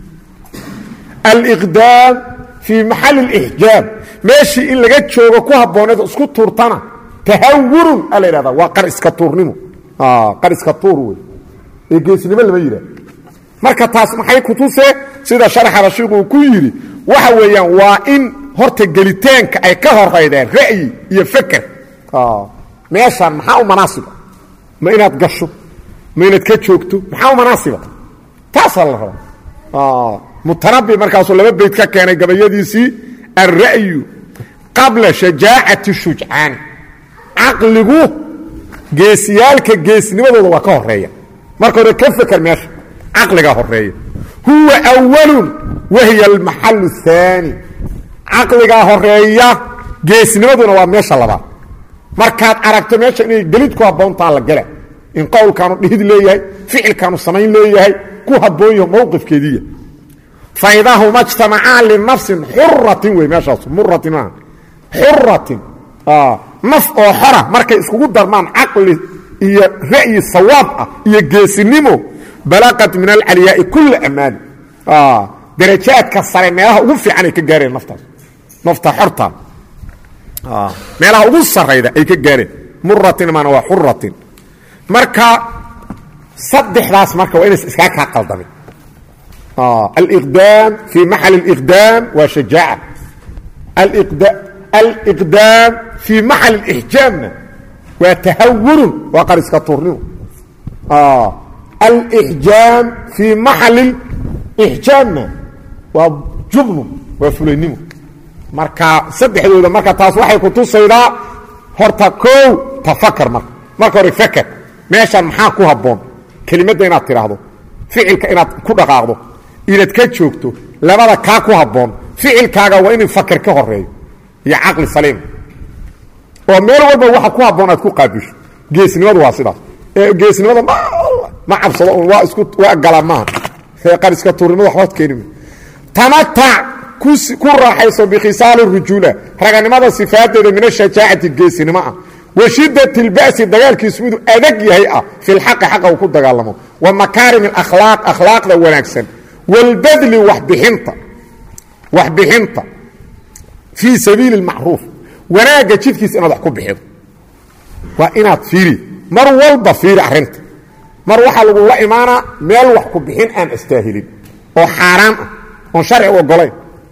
Speaker 1: aliqdaam fii maxali اlixjaam meeshii in laga joogo ku habbooneed oo isku tuurtana tahawurun a la yidhahdaa waa qar iska tuurnimo qar iska tuur wey ee geesnimo lama yidhahdo marka taas maxay ku tusee sida sharaxada shiiku uu ku yidhi waxa weeyaan waa in horta gelitaanka ay ka horeydeen ra'yi iyo feker meeshaan maxaa u manaasiba ma inaad gasho ma inaad ka joogto maxaa u manaasiba taasaa la rabaa mutanabi markaasuu laba bayd ka keenay gabayadiisii alra'yu qabla shajaacati shujcaani caqligu geesiyaalka geesnimadooda waa ka horeeya marka hore ka feker meesha caqligaa horeeya huwa awalun wahiya almaxalu اhaani caqligaa horeeya geesnimaduna waa meesha labaad markaad aragto meesha inay gelid ku habboontaa la gala in qowlkaanu dhihid leeyahay ficilkaanu samayn leeyahay ku habboon yaho mowqifkeediiya faidahuma اjtamacaan linafsin xuratin wey meeshaas muratin maaha xuratin naf oo xora markay iskugu darmaan caqli iyo ra'yi sawaab ah iyo geesinimo balaqat min alcalyaai kula amaani darajaadka sare meelaha ugu fiican ay ka gaareen naftaas nafta xorta meelaha ugu sarayda ay ka gaareen muratin maana waa xuratin marka saddexdaas marka waa inays iskaa kaa qaldamin aliqdaam fii maxali اliqdaam waa shajaaca aliqdaam fii maxali اlixjaamna waa tahawurun waa qar iska tuurnimo alixjaam fii maxali ixjaamna waa jubnu waa fulaynimo marka saddexdooda marka taas waxay ku tusaydaa horta kow tafakar marka marka hore faker meeshaan maxaa ku habboon kelimadda inaad tidhaahdo ficilka inaad ku dhaqaaqdo inaad ka joogto labada kaa ku habboon ficilkaaga waa inuu faker ka horeeyo iyo caqli saliim oo meel walba waxa ku habboon aad ku qaabisho geesnimadu waa sidaas ee geesnimada ma ma cabsado waa isku waa gala maaha qar iska tuurnimada waxbaad keeni tamatac ku raaxayso bikhisaali rujuula raganimada sifaadeeda min ashajaacati geesinimo ah wa shiddati اlba'si dagaalkiisu miduu adag yahay ah fi lxaqi xaqa uu ku dagaalamo wa makaarim اlakhlaaq akhlaaqda wanaagsan walbadli waxbixinta waxbixinta fii sabiili اlmacruuf wanaagga jidkiisa inaad wax ku bixido waa inaad fiiri mar walba fiiri arrinta mar waxaa lagula imaanaa meel wax ku bixin aan astaahilin oo xaaraan ah oon sharci u ogolayn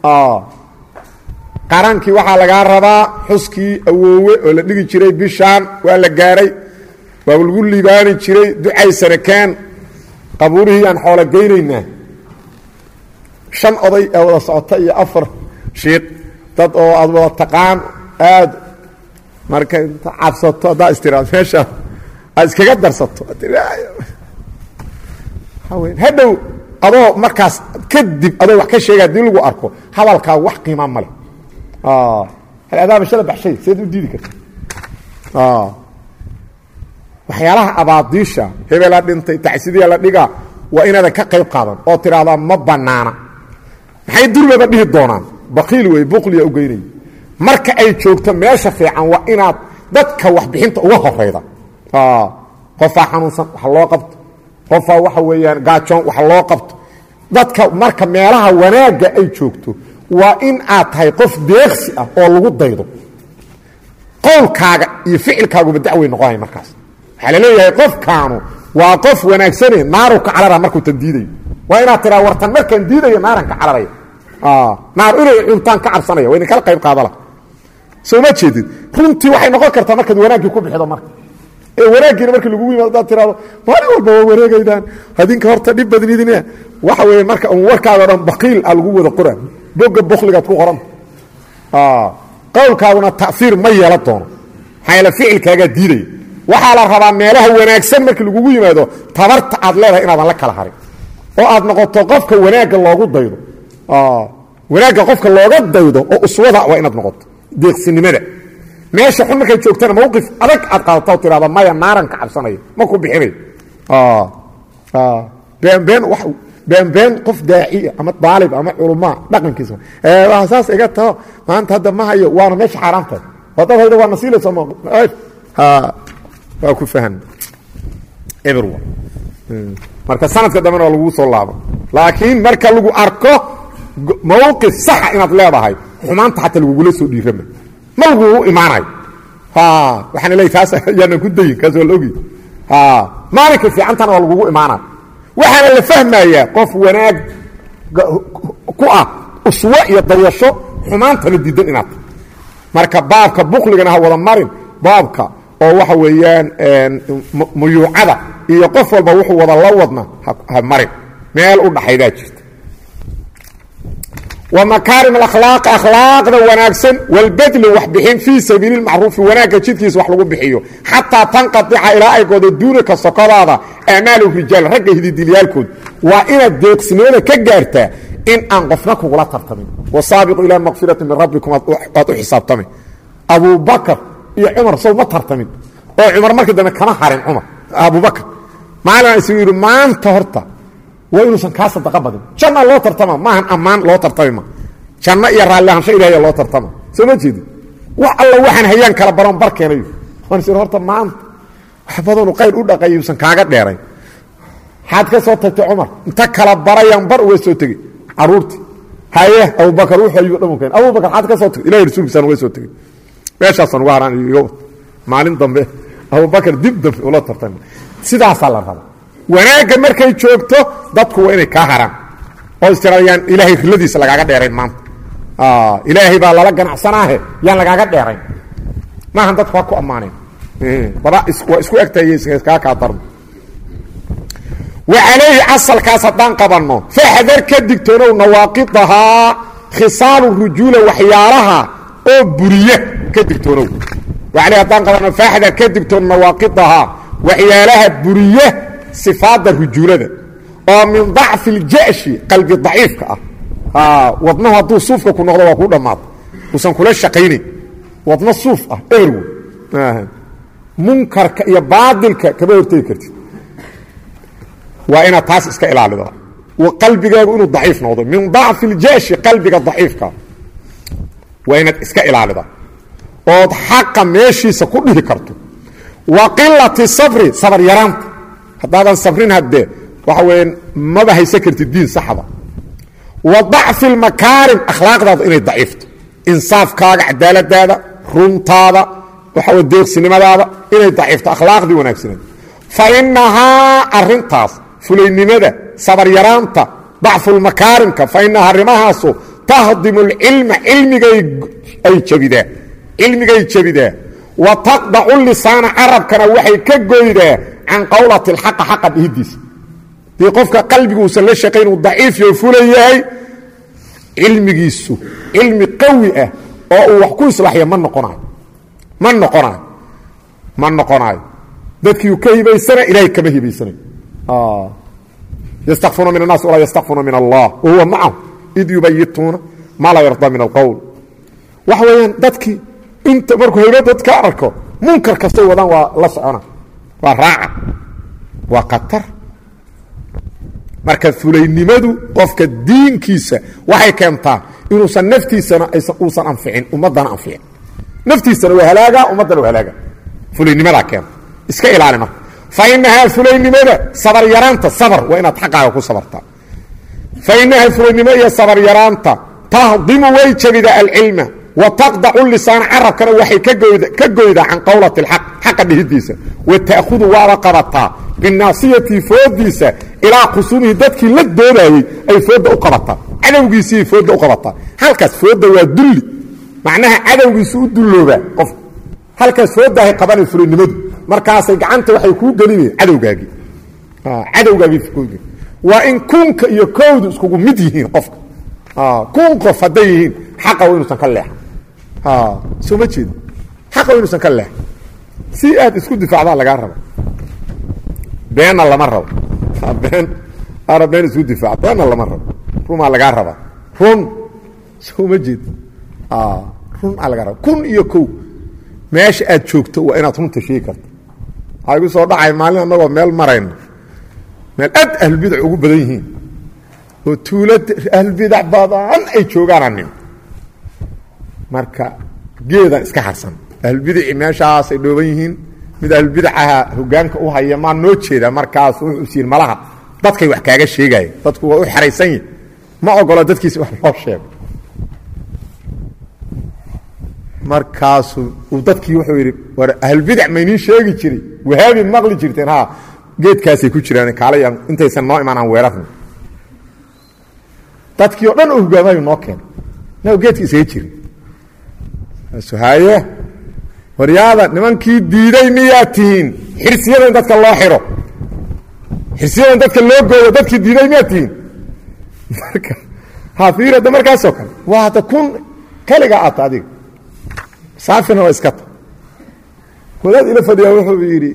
Speaker 1: qaraankii waxaa lagaa rabaa xuskii awoowe oo la dhigi jiray bishaan waa la gaaray waa lagu liibaani jiray ducay sanakeen qabuurihii aan xoolo geynaynaa shan oday ee wada socota iyo afar shiiq dad oo aad wada taqaan aad marka inta cabsato haddaa istiraad meesha aad iskaga darsato hadhow adoo markaas kadib adoo wax ka sheega hadii lagu arko hadalkaa wax qiima male adaaba shala baxshay seed u diidi karta waxyaalaha abaadiisha hebela dhintay tacsidiya la dhigaa waa inaadan ka qayb qaadan oo tiraahdaa ma banaana maxay durbaba dhihi doonaan bakiil wey buqliya u geynay marka ay joogto meesha fiican waa inaad dadka waxbixinta uga horayda qofaa xanuunsan wax loo qabto qofaa waxa weeyaan gaajoon wax loo qabto dadka marka meelaha wanaagga ay joogto waa in aad tahay qof deeqsi ah oo lagu daydo qowlkaaga iyo ficilkaaguba dacwey noqonaya markaas waxaa la leeyahay qofkaanu waa qof wanaagsane naaru ka carara markuu tan diidayo waa inaad tiraa wartan markaan diidayo naaran ka cararaya naar inay cuntaan ka cabsanaya waa ina kala qayb qaadala soo ma jeedid runtii waxay noqon kartaa markaad wanaaggii ku bixido marka ee wanaaggiina marka lagu yimaado hadaad tiraado maalin walba waa wareegaydaan hadinka horta dhib badnidin waxa weeye marka un warkaaga dhan baqiil a lagu wada qoraa boga bukligaad ku qoranta qowlkaaguna ta'iir ma yeelan doono maxaa yeele ficilkaagaa diidaya waxaa la rabaa meelaha wanaagsan markii lagugu yimaado tabarta aad leedahay inaadan la kala harin oo aad noqoto qofka wanaagga loogu daydo wanaagga qofka looga daydo oo uswada waa inaad noqoto deeqsinimada meesha xun markay joogtana mawqif adag aad qaadato tirahdo maya naaran ka cabsanaya ma ku bixinay beenbeen wax beenbeen qof daaciya ama daalib ama culamaa dhaqankiisa waa saas iga taho maanta hadda ma hayo waana meesha xaaraamta wadad hayda waa nasiilaysa waa ku fahan everwa marka sanadka dambena waa lagu soo laabo laakiin marka lagu arko mawqif saxa inaad leedahay xumaanta xataa lagugula soo dhiirama ma lagugu imaanayo waxaana leeyahay taas ayaana ku dayin kaas waa la ogi maalinka fiicantana waa lagugu imaanayo waxaana la fahmayaa qof wanaag ku ah uswo iyo dayasho xumaantana diidan inaad marka baabka bukligana ha wada marin baabka oo waxa weeyaan muyuucada iyo qof walba wuxuu wada la wadna ha marin meel u dhaxaydaa jirta ومكارم الأخلاق أخلاقنا وناكسن والبذل وحبحين في سبيل المعروف وناك جدكيس وحلقوا بحيو حتى تنقطع إلى أيقود دونك السقراضة أعمال الرجال رجل هذي دليالكود وإن الديك سنين كجارتا إن أنقفناكم ولا ترتمين وسابق إلى مغفرة من ربكم أطو حساب تمين أبو بكر يا عمر صوب ما ترتمين أو عمر ما كده كما حارن عمر أبو بكر معنا يسير ما انتهرتا وإنه كاسة تقبض جنة لو ترتمى ما هن أمان لو ترتمى جنة يرى الله شيء إلهي لو ترتمى سمع جدي والله وحن هيان كلا برام بركة نيو ونصير هرتا ما أنت حفظوا نقيل أودا قيوسن كاغد ديرين حاد كسوت عمر انت كلا بريان بر ويسوتغي عرورتي هايه أبو بكر روح يقول ممكن أبو بكر حاد كسوت إلهي رسول سنة ويسوتغي ايش أصلا واران يو مالين ضمبه أبو بكر دب دب ولا ترتمى سيدا صلى الله wanaagga markay joogto dadku waa inay ka haraan oo istirayaan ilaahay khiladiisa lagaaga dheerayn maanta ah ilaahay baa lala ganacsanaahe yaan lagaaga dheerayn maahan dadku waa ku ammaaneen ee bada isku isku agtayay ka ka tarmo وعليه أصل كاسدان قبنو فحذر كدكتونو نواقضها خصال الرجولة وحيارها أو برية كدكتونو وعليه أصل قبنو فحذر كدكتونو نواقضها وحيارها برية صفات الرجولة ومن ضعف الجأش قلب الضعيف كأه ها وضنها دو صوفك كنا غضا وكودا مات وسن كل الشقيني وضنا الصوف اه ايرو اه منكر يا باطل كما يرتكرت وانا تاس اسك الى على وقلبك انه ضعيف نوض من ضعف الجأش قلبك ضعيف كأه وانا اسك الى على او حق ماشي سكودي كرتو وقله الصبر صبر يرانت هذا صبرين هده وحوين ما بهي سكرت الدين صحبه وضعف المكارم اخلاق ذات اني ضعيفت انصاف كاغ عداله داده رونتاده وحو ديق سينماداده اني ضعيفت اخلاق دي وناكسن فانها ارنتاس فلينمده صبر يرانتا ضعف المكارم فانها رماهاسو تهضم العلم علمي اي جبيده علمي جبيده وتقطع اللسان عرب كان وحي كغويده عن قولة الحق حق بهديس دي قفك قلبك وسلا شقين وضعيف يفولياي علمي جيسو علمي قوي اه او wax ku islaaxiya man noqonay man noqonay man noqonay dadkii ka hibaysana ilaahay kama hibaysana ah yastaghfiruna min an-nas wa yastaghfiruna min Allah huwa ma'ahum id yubayituna ma la yarda min al-qawl waxa weeyaan dadkii inta markuu haybad dad ka arko munkar kastay wadaan waa la socona waa raaca waa khatar marka fulaynimadu qofka diinkiisa waxay keentaa inuusan naftiisana uusan anficin ummaddana anficin naftiisana waa halaaga ummaddana waa halaaga fulaynimadaa keenta iska ilaali marka fa inahaa fulaynimada sabar yaraanta sabar waa inaad xaqaaga ku sabartaa fa inahaa fulaynimo iyo sabar yaraanta tahdimu way jabida alcilma wa taqdacu lisaan carabkana waxay ka goydaa can qowlati اlxaq xaqa dhihidiisa wa ta'khudu waaba qabataa binaasiyati foodiisa ilaa khusuumihi dadkii la doodayey ay fooda u qabataa cadowgiisii fooda u qabataa halkaas fooda waa dulli macnaha cadowgiisi u dulloobaa qof halkaas foodahay qabanay fulaynimadu markaasay gacanta waxay kuu gelinayeen cadowgaagii cadowgaagii waa in kunka iyo kowdu iskugu mid yihiin qofka kun qof hadday yihiin xaqa wa inuusan ka leexan soo ma jeedo xaqa wa inuusan ka leexan si aad isku difaacdaa lagaa raba beenna lama rabo been ara been isku difaac beenna lama rabo rumaa lagaa rabaa run soo ma jeedo run aa lagaa raba kun iyo kow meesha aad joogto waa inaad runta sheegi karto waxaa igu soo dhacay maalin annagoo meel marayno meel aad ahlulbidac ugu badan yihiin oo tuulad ahlulbidac badan ay joogaan anim marka geedaan iska harsan ahlulbidaci meeshaasay dhooban yihiin mid ahlulbidacaha hogaanka u haya maa noo jeeda markaas wuxuu siin malaha dadkay wax kaaga sheegaya dadku waa u xeraysan yihin ma ogolo dadkiisi wax loo sheego markaasuu uu dadkii wuxuu yidhi war ahlulbidac mayniin sheegi jiray wahaabi maqli jirteen ha geedkaasay ku jiraan kaalayaan intaysan noo imaan aan weerarna dadkii oo dhan oo hogaamayu noo keenay nago geedka isaga jirin kaasu haye waryaada nimankii diiday miyaa tihiin xirsiyada in dadka loo xidho xirsiyada in dadka loo gooyo dadkii diiday miyaa tihiin marka ha fiir hadda markaasoo kale waa hadda kun kaliga ata adiga saafina waa iska ta wadaad ila fadhiyaa wuxuu yidhi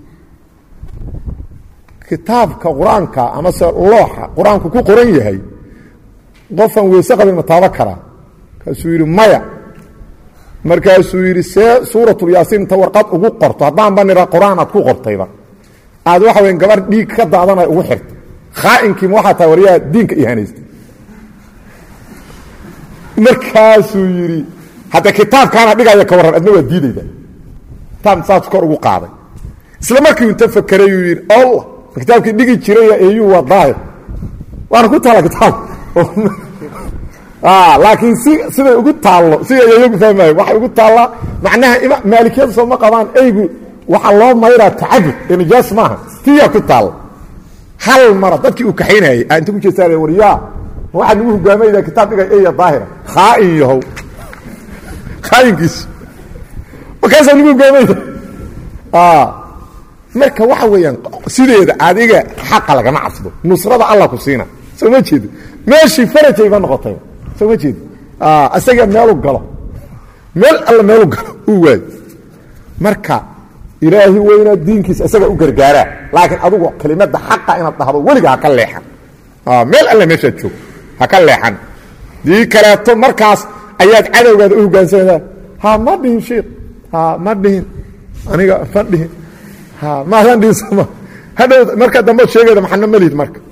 Speaker 1: kitaabka qur-aanka amase looxa qur-aanku ku qoran yahay qofaan weyse qabin ma taaba karaa markaasuu yidhi maya markaasuu yidhi see suuratulyaasiin inta warqad ugu qorto haddaanba nira qur-aan aad ku qortayba aad waxa weyn gabar dhiig ka daadanay ugu xirtay khaa'inkiima waxaa tahay waryaa diinka ihaanaystay markaasuu yidhi hadda kitaabkaana dhigaya ka warran adna waa diidayda kitaab saas kor ugu qaaday isla markii inta fakerayuu yidhi allah kitaabkii dhigi jiraya eyuu waa daahir waana ku taalla kitaab laakiin si siday ugu taallo siday ayagu fahmaayo waxay ugu taallaa macnaha ima maalikiyadu soo ma qabaan eygu waxaa loo mayraa tacabud ee nijaas maaha tiyaa ku taalla hal mara dadkii uu kaxaynayay aa inta ku jeesaanaya waryaa ma waxaad nagu hogaamaydaa kitaab dhigay eya daahira khaa'in yahow khaa'inkiisu markaasaa nagu hogaamayda marka waxa weeyaan sideeda adiga xaqa lagama casbo nusrada alla ku siina soo ma jeedo meeshii farajayba noqotay soo ma jeedo isaga meelu galo meel alla meelu galo uu waayo marka ilaahi weynaa diinkiisa isaga u gargaaraa laakiin adigu kelimada xaqa inaad dhahdo weliga ha ka leexan meel alla meeshaad joog ha ka leexan dii kaleeto markaas ayaad cadowgaada u hogaansanaysaa ha ma dhihin sheikh ha ma dhihin aniga ma dhihin maadan dhiisama hadhow marka dambe sheegayda maxana malihid marka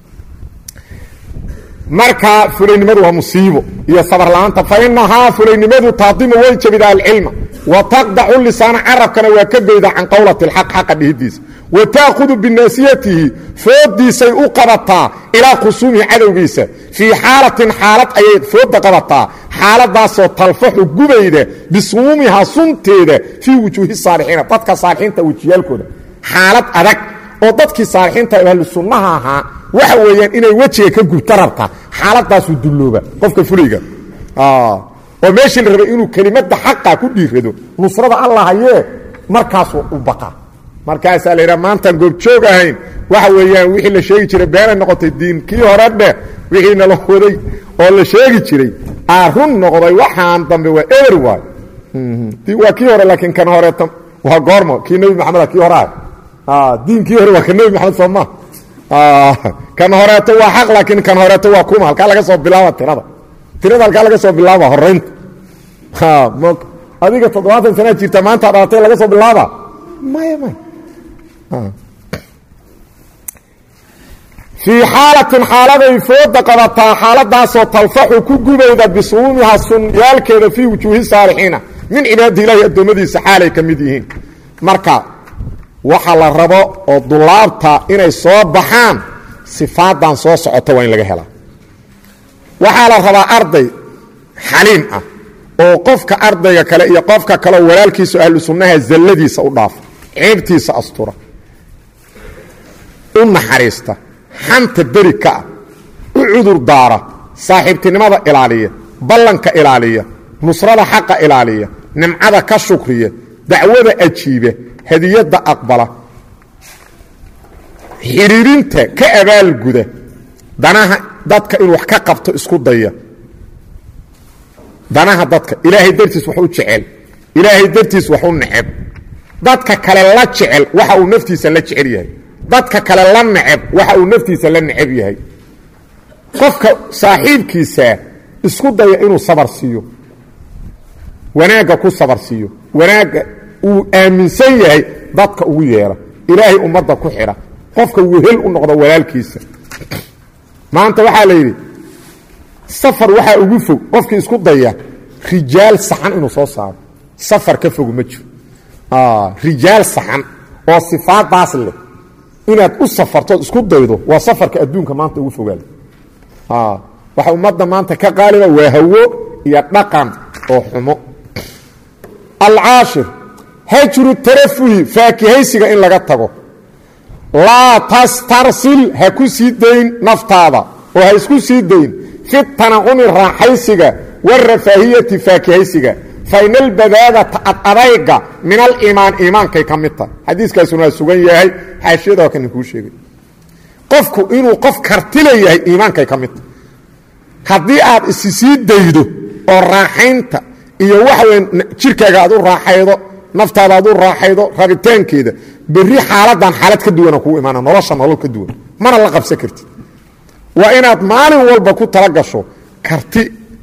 Speaker 1: marka fulaynimadu waa musiibo iyo sabar la'aanta fa inahaa fulaynimadu taadimu way jabidaa alcilma wa taqdacu lisaana carabkana waa ka goydaa can qowlati اlxaq xaqa dhihidiisa wa taakudu binaasiyatihi foodiisay u qabataa ilaa khusuumihi cadowgiisa fii xaalatin xaalad ayay fooda qabataa xaaladaasoo talfaxu gubayda bisuumumihaa sunteeda fii wujuuhi saalixiina dadka saalixiinta wejiyaalkooda xaalad adag oo dadkii saalixiinta ahlu sunnaha ahaa waxa weeyaan inay wejiga ka gubta rabta xaaladaasuu dullooba qofka fulayga oo meeshii la rabay inuu kelimada xaqa ku dhiirado nusrada alla hayee markaasuu u baqa markaasaa la yidhaha maantaan goobjoog ahayn waxa weeyaan wixii la sheegi jiray beenay noqotay diin kii hore dheh wixii nala waday oo la sheegi jiray aa run noqday waxaan dambe waa eber waay waa kii hore laakiin kan horeeta waa goormo kii nebi maxamed kii hore ah diinkii hore waa ka nebi maxamed soo ma kan horeeto waa xaq laakiin kan horeeto waa kuma halkaa laga soo bilaaba tirada tirada halkaa laga soo bilaaba horeynta ha mo adiga toddobaatan sana jirta maanta dhalatay laga soo bilaaba maya maya fii xaalatin xaaladay fooda qabataa xaaladaasoo talfaxu ku gubayda bisuumiha sunyaalkeeda fii wujuuhi saalixiina min cibaadi ilaahi addoommadiisa xaalay ka mid yihiin marka waxa la rabo oo dulaabta inay soo baxaan sifaadan soo socota waa in laga helaa waxaa la rabaa arday xaliim ah oo qofka ardayga kale iyo qofka kaleo walaalkiisa ahlu sunnaha zalladiisa u dhaafa ceebtiisa astura u naxariista xanta beri ka ah u cudur daara saaxiibtinimada ilaaliya ballanka ilaaliya nusrada xaqa ilaaliya nimcada ka shukriya dacwada ajiiba hadiyadda aqbala xiriirinta ka abaalguda danaha dadka inuu wax ka qabto isku daya danaha dadka ilaahay dartiis wax u jecel ilaahay dartiis wax u neceb dadka kale la jecel waxa uu naftiisa la jecel yahay dadka kale la neceb waxa uu naftiisa la neceb yahay qofka saaxiibkiisa isku daya inuu sabar siiyo wanaaga ku sabar siiyo wanaaga uu aaminsan yahay dadka ugu yeera ilaahay ummadda ku xidha qofka wehel u noqdo walaalkiisa maanta waxaa la yidhi safar waxaa ugu fog qofkii isku daya rijaal saxan inuu soo saaro safar ka fogu ma jiro rijaal saxan oo sifaadaas leh inaad u safartood isku daydo waa safarka adduunka maanta ugu fogaada waxa ummadda maanta ka qaaliba waa hawo iyo dhaqan oo xumo alcaashir hajru tarafuhi faakihaysiga in laga tago laa tastarsil ha ku sii dayn naftaada oo ha isku sii dayn fi tanacumi raaxaysiga warafaahiyati faakihaysiga fain albadaadata adadayga min aliimaan iimaankay ka mid tahay xadiiskaasuna waa sugan yahay xaashiyada waa kanin kuu sheegay qofku inuu qof kartila yahay iimaankay ka mid tahay haddii aad isi sii daydo oo raaxaynta iyo waxa weyn jirkaaga aad u raaxaydo naftaada aad u raaxaydo rabitaankeeda berri xaaladan xaalad ka duwana kugu imaana nolosha nolol ka duwan mana la qabsan kartid waa inaad maalin walba ku tala gasho karti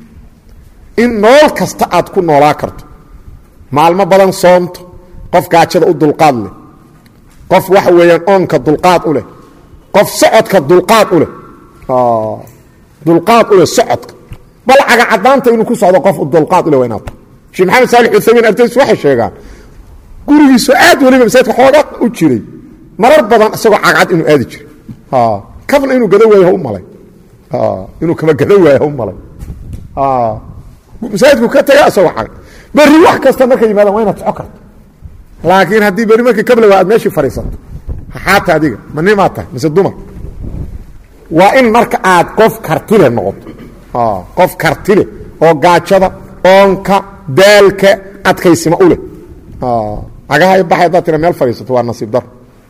Speaker 1: in nolol kasta aad ku noolaa karto maalmo badan soomto qof gaajada u dulqaad leh qof waxa weeyaan oonka dulqaad u leh qof socodka dulqaad u leh dulqaad u leh socodka bal caga cadaanta inuu ku socdo qof dulqaad u leh waa inaad sheekh maxamed saalix uthaymin ardays waxay sheegaan gurigiisu aad waliba masaajidka xooga u jiray marar badan isagoo cagcad inuu aadi jiray kabna inuu gada waayo ha u malay inuu kaba gada waayo ha u malay masaajidku ka taga isagoo cagad berri wax kasta marka yimaadaan waa inaad soco karto laakiin haddii berri markii kabla waa aad meeshii fadhiisato haxaata adiga ma nimaa tahay mise dumar waa in marka aad qof kartile noqoto qof kartile oo gaajada oonka daalka adkaysima u leh agaha baxay haddaad tira meel fadhiisato waa nasiib dar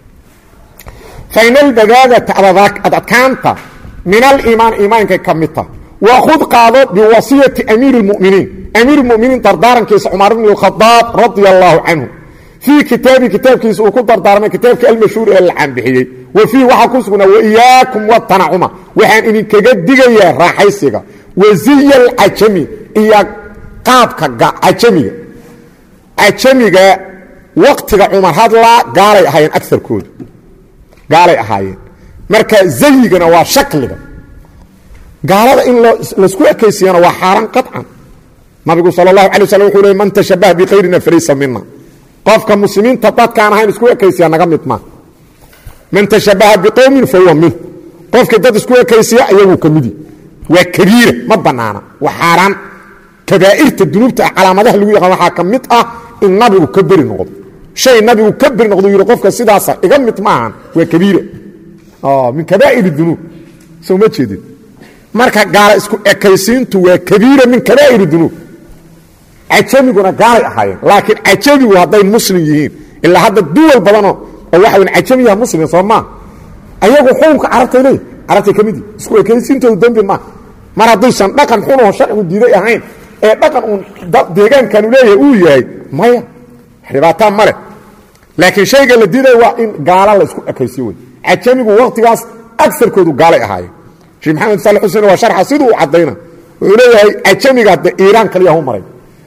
Speaker 1: fain albadaadata adadkaanta min aliimaan iimaankay ka mid taha wakhud qaado biwasiyati amiiri اlmuminiin amiir muminiin dardaarankiisa cumar bn اkhadaab radia allaahu canhu fii kitaabi kitaabkiisa uu ku dardaarmay kitaabkii almashhuur ee la caanbixiyey wa fiih waxaa ku sugnaa waiyaakum watanacuma waxaan idinkaga digayaa raaxaysiga waziya alcajami iyo qaabka cajamiga cajamiga waktiga cumar hadlaa gaalay ahaayeen aarkoodu gaalay ahaayeen marka zayigana waa shakliga gaalada in laisku ekaysiyana waa xaaraan qaطcan nabigu sal اlahu alay waslam wuxuu le man tashabaha bikayrina falaysa mina qofka muslimiinta dadkaan ahayn isku ekaysiya naga mid maa man tashabaha biqowmin fahuwa min qofkii dad isku ekaysiya ayaguu ka midi waa kabiira ma banaana waa xaaraan kabaa'irta dunuubta ah calaamadaha lagu yaqaan waxaa ka mid ah in nabigu ka beri noqdo shay nabigu ka beri noqdo yidhi qofka sidaasa iga mid maahan waa kabiira min kabaa'ir dunuub soo ma jeedin marka gaala isku ekaysiintu waa kabiira min kabaa'ir dunuub cajamiguna gaalay ahaayeen laakiin cajamigu hadday muslim yihiin ilaa hadda duwal badanoo oo waxa weyn cajamiyaha muslima soo maa ayagu xukunka carabtay leeyihin carabtay ka mid yihin isku ekaysiintoodu dembi maaha mar haddaysan dhaqan xunoo sharcigu diiday ahayn ee dhaqan uun deegaankanu leeyahay uu yahay maya dhibaataa ma leh laakiin shayga la diiday waa in gaala la isku ekaysiyo wey cajamigu waktigaas agarkoodu gaalay ahaayeen sheekh maxamed saali xuseen waa sharxa siduu u caddayna wuxuu leeyahay cajamiga hadde iiraan kaliya hu maray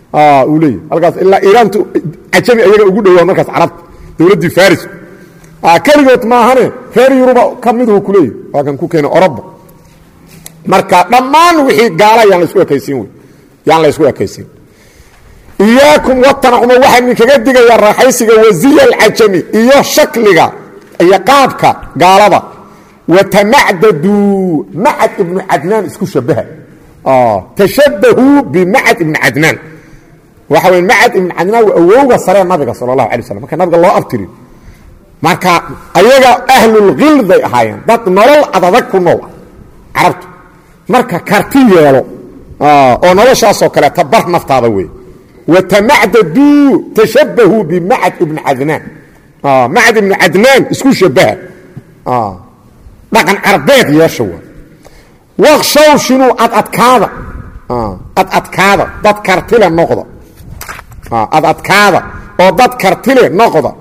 Speaker 1: aa uu leeyahay halkaas ilaa iiraantu ajami ayaga ugu dhowaa markaas carabta dowladdii faris aa keligood maahane reer yuruba ka miduu ku leeyahay waa kan ku keenay oroba marka dhammaan wixii gaala yaan la isku ekaysiin wey yaan la isku ekaysiin iyaakum watanacuma waxaan idinkaga digayaa raaxaysiga wasiya alcajami iyo shakliga iyo qaabka gaalada watamacdaduu macad ibnu cadnaan isku shabaha tashabahuu bimacad ibni cadnaan waxa wey macad ibnu cadnaan waa awowga saree nabiga sala allahu alay waslam marka nabiga loo abtiriyo marka ayaga ahlulkhilday ahaayeen dad nolol adadag ku nool carabtu marka karti yeelo oo noloshaasoo kaleeta bar naftaada wey watamacdaduu tashabahuu bimacad ibni cadnaan macad ibni cadnaan isku shabaha dhaqan carbeed yeesha waa waqshawshinuu adadkaada adadkaada dad kartile noqda adadkaada oo dad kartile noqda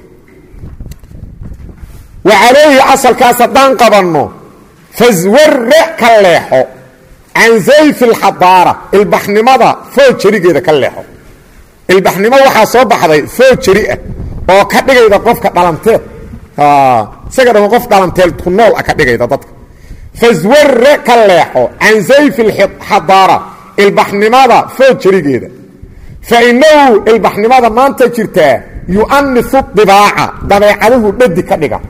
Speaker 1: wa calayhi asalkaas haddaan qabanno faswarre ka leexo can zayfi alxadaara ilbaxnimada foojarigeeda ka leexo ilbaxnimo waxaa soo baxday foojari ah oo ka dhigayda qofka dhalanteed isaga dhama qof dhalanteed ku nool ah ka dhigayda dadka faswarre ka leexo can zayfi alxadaara ilbaxnimada foojarigeeda fa inahu ilbaxnimada maanta jirtaa yu'anisu dibaaca dabeecaduhu dhadi ka dhiga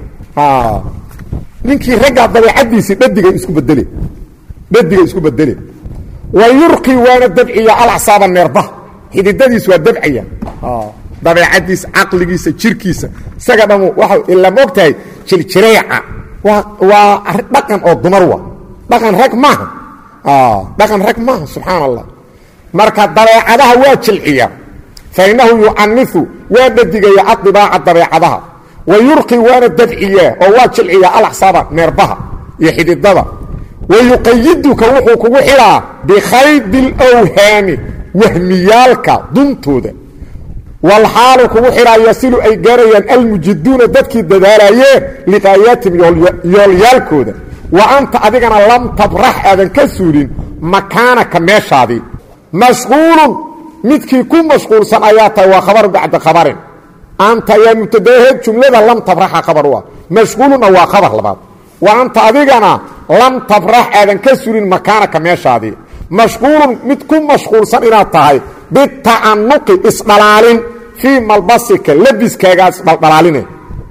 Speaker 1: ninkii raggaa dabeecadiisii dhadigay isku bedele dhadigay isku bedele wa yurqi waana dabciya alacsaaba neerbaha xididadiis waa dabcaya dabeecadiisa caqligiisa jirkiisa isaga dhamu waa ila moogtahay jirjireeca waa waa dhaqan oo dumar wa dhaqan rag maaha dhaqan rag maaha subxaan allah marka dabeecadaha waa jilciya fa inahu yu'anisu waa dhadigaya adibaaca dabeecadaha wa yurqi waana dabciya oo waa jilciya alaxsaaba neerbaha iyo xididada wa yuqayiduka wuxuu kugu xidhaa bikhaydi alawhaami wahmiyaalka duntooda walxaalu kugu xidhaa yasilu ay gaarayaan almujiduuna dadkii dadaalayeen liqaayaatihim yoolyaalkooda wa anta adigana lam tabrax aadan ka suulin makaanaka meeshaadii mashquulun midkii ku mashquulsan ayaa tahay waa khabar bacda khabarin anta yaa mubtadaheed jumlada lam tabraxa khabar waa mashquuluna waa khabar labaad wa anta adigana lam tabrax aadan ka suulin makaanaka meeshaadii mashquulun mid ku mashquulsan inaad tahay bita'anuqi isdhalaalin fii malbasika labiskaagaa isdhaldhalaaline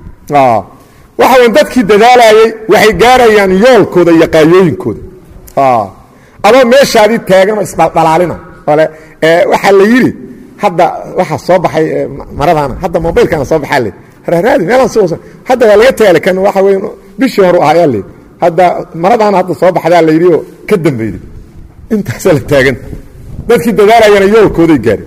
Speaker 1: waxa weyn dadkii dadaalayey waxay gaarayaan yoolkooda iyo qaayooyinkooda adoo meeshaadii taaganoo isdhaldhalaalina ole waxaa la yidhi hadda waxaa soo baxay maradaana hadda mobaylkaana soo baxaa le raaraadi meelaan soo hadda waa laga tagaale kan waxa weyn bishii horu ahayaa le hadda maradaana hadda soo baxdaa la yidhi oo ka dambeyday intaasaa la taaganta dadkii dadaalayana yoolkooday gaari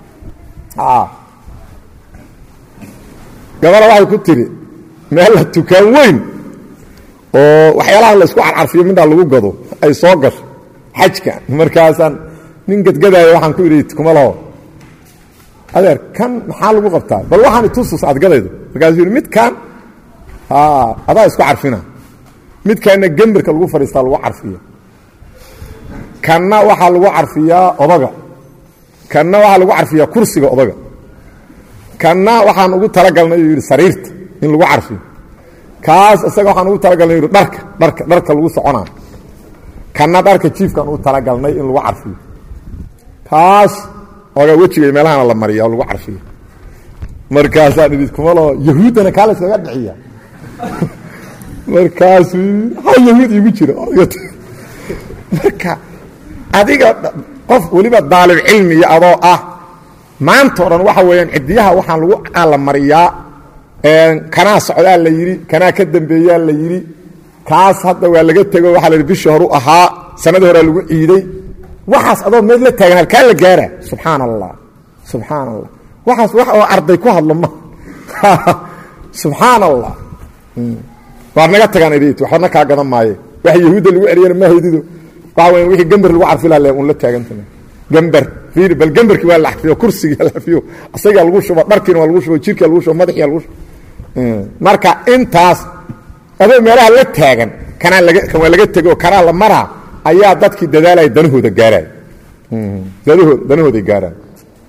Speaker 1: gabadha waxay ku tiri meel la tukaan weyn oo waxyaalaha la isku carcarfiyo midhaa lagu gado ay soo gasho xajka markaasaan nin gadgadaayo waxaan ku idhi kuma laho adeer kan maxaa lagu qabtaa bal waxaan itusus aad gadaydo markaasuu yidhi midkan adaa isku carfina midkaana gemberka lagu fadhiistaa lagu carfiya kanna waxaa lagu carfiyaa odaga kanna waxaa lagu carfiyaa kursiga odaga kanna waxaan ugu talagalnay uu yidhi sariirta in lagu carfiyo kaas isaga waxaan ugu talagalnay yidhi dharka dharka dharka lagu soconaa kanna dharka jiifkaan ugu talagalnay in lagu carfiyo kaas oga wejiga meelahana la mariya oo lagu carfiyo markaasaan idhi kuma loo yahuuddana kaa la iskaga dhiciya markaasuu ha yahuud iigu jira marka adiga qof weliba daalib cilmi iyo adoo ah maanta o dhan waxa weeyaan cidiyaha waxaan lagu ala mariyaa kanaa socdaa la yidhi kanaa ka dambeeyaa la yidhi kaas hadda waa laga tego waxaa la yidhi bishii horu ahaa sanadii horea lagu ciiday waxaas adoo meed la taagan halkaa la gaara subxaan allah subxaan allah waxaas wax oo arday ku hadlo ma subxaan allah waar naga tagaan idit waxbana kaa gadan maaye wax yahuudda lagu eriyana ma haydido waxa weya wixii gamber lagu carfi laha un la taagantana gamber fiiri bal gamberkii waa la xafiyo kursigii la xafiyo asagaa lagu shubo dharkiina waa lagu shubo jirkaa lagu shubo madaxiyaa lagu shubo marka intaas adoo meelaha la taagan kanaa laga kan waa laga tego kanaa la maraa ayaa dadkii dadaalaya danahooda gaaraya danahooda danahooday gaaraan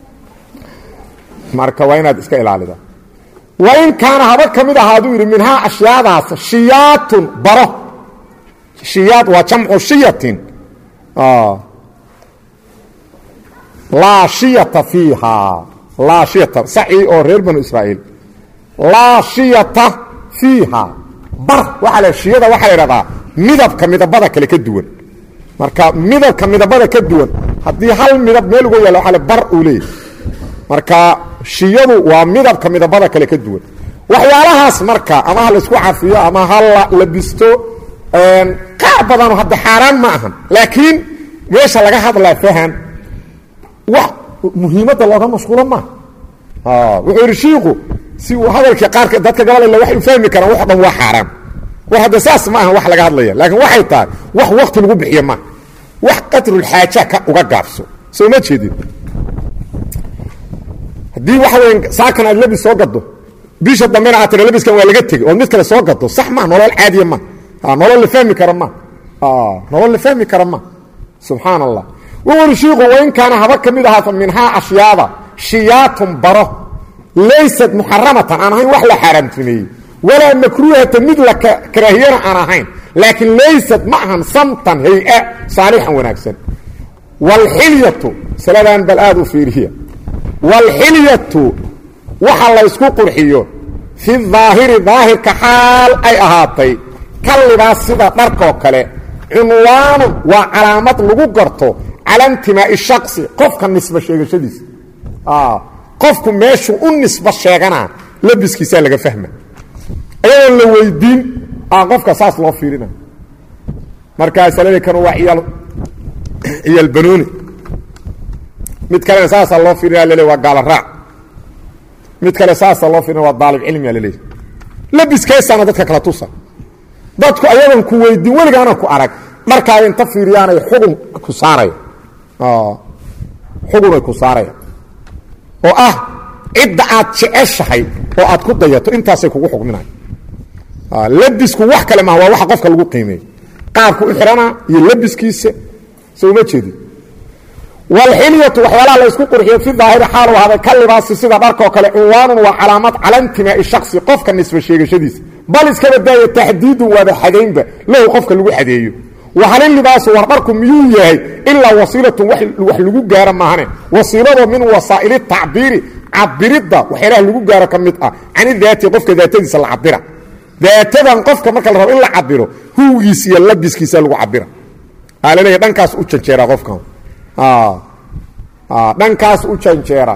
Speaker 1: marka waa inaad iska ilaalida wain kaana haba ka mid ahaaduu yidhi minhaa ashyaadaas shiyaatun baro shiyaad waa jamcu shiyatin laa shiyata fiihaa laa shiyata sacii oo reer banu israa'iil laa shiyata fiihaa bar waxaa la shiyada waxaa la idhahdaa midabka midabada kale ka duwan marka midabka midabada ka duwan haddii hal midab meel uga yaalla waxaa le bar uu leeyahy marka shiyadu waa midabka midabada kale ka duwan waxyaalahaas marka ama ha laisku cafiyo ama ha la labisto qaar badano hadda xaaraan ma ahan laakiin meesha laga hadlaa fahan wax muhiimadda looga mashquulo maaha wuxuu yidhi shiiku si uu hadalkii qaarka dadka gabalala waxay u fahmi karaan wax dhan waa xaaraan war hadda saas ma ahan wax laga hadlaya laakiin waxay tahay wax wakti lagu bixiyo maaha wax qadrulxaaja ka uga gaabso soo ma jeedin haddii waxa weyn saakan aad labis soo gado bisha dambena aad tira labiskan waa laga tegey oo mid kale soo gado sax ma nolol caadiya ma nolol la fahmi kara ma nolol la fahmi kara ma subxaan allah wuxuu shiiku wain kaana haba ka mid ahaata minhaa ashyaada shiyaatun baro laysat muxaramatan aan ahayn wax la xaaraamtimeeyey walaa makruuhata mid la karaahiyana aan ahayn laakiin laysat ma ahan samtan hay-a saalixan wanaagsan waalxilyatu saladan bal aada u fiiriya waalxilyatu waxa la ysku qurxiyo fi daahiri daahirka xaal ay ahaatay ka libaas sida dharkoo kale cunwaanun waa calaamad lagu garto cala intimaa'i shaksi qofka nisba sheegashadiisa qofku meeshuu u nisba sheeganaa labiskiisaa laga fahma ayadoon la weydiin qofka saas loo fiirina markaasa lele kan waa iyaal iyaal banuuni mid kalena saasaa loo fiirina lele waa gaala raac mid kale saasaa loo fiirina waa daalib cilmiga laleeyahy labiskeesaana dadka kala tusa dadku ayadoon ku weydiin weligaana ku arag dharkaaga inta fiiriyaanay xugun ku saaraya xugunay ku saaraya oo ah cidda aad jeceshahay oo aad ku dayato intaasay kugu xugminayo labisku wax kale maaha waa waxa qofka lagu qiimeeyo qaabku u xidhanaa iyo labiskiisa soo uma jeedin waalxilyatu waxyaalaha la ysku qurxiyo fi daahiri xaalu ahaaday ka libaasi sida dharkoo kale cunwaanun waa calaamad cala intimaa'i shaksi qofka nisba sheegashadiisa bal iska badaayo taxdiidun waaba xadaynba lahu qofka lagu xadeeyo wahalin libaasu war dharku miyuu yahay ilaa wasiilatun wax lagu gaaro maahane wasiiladoo min wasaa'ili tacbiiri cabiridda waxyaalaha lagu gaaro ka mid ah cani daati qofka daatadiisa la cabira daatadan qofka marka la rabo in la cabiro huwgiisa iyo labiskiisa lagu cabira aa laleeyahy dhankaas u janjeeraa qofkan dhankaas u janjeeraa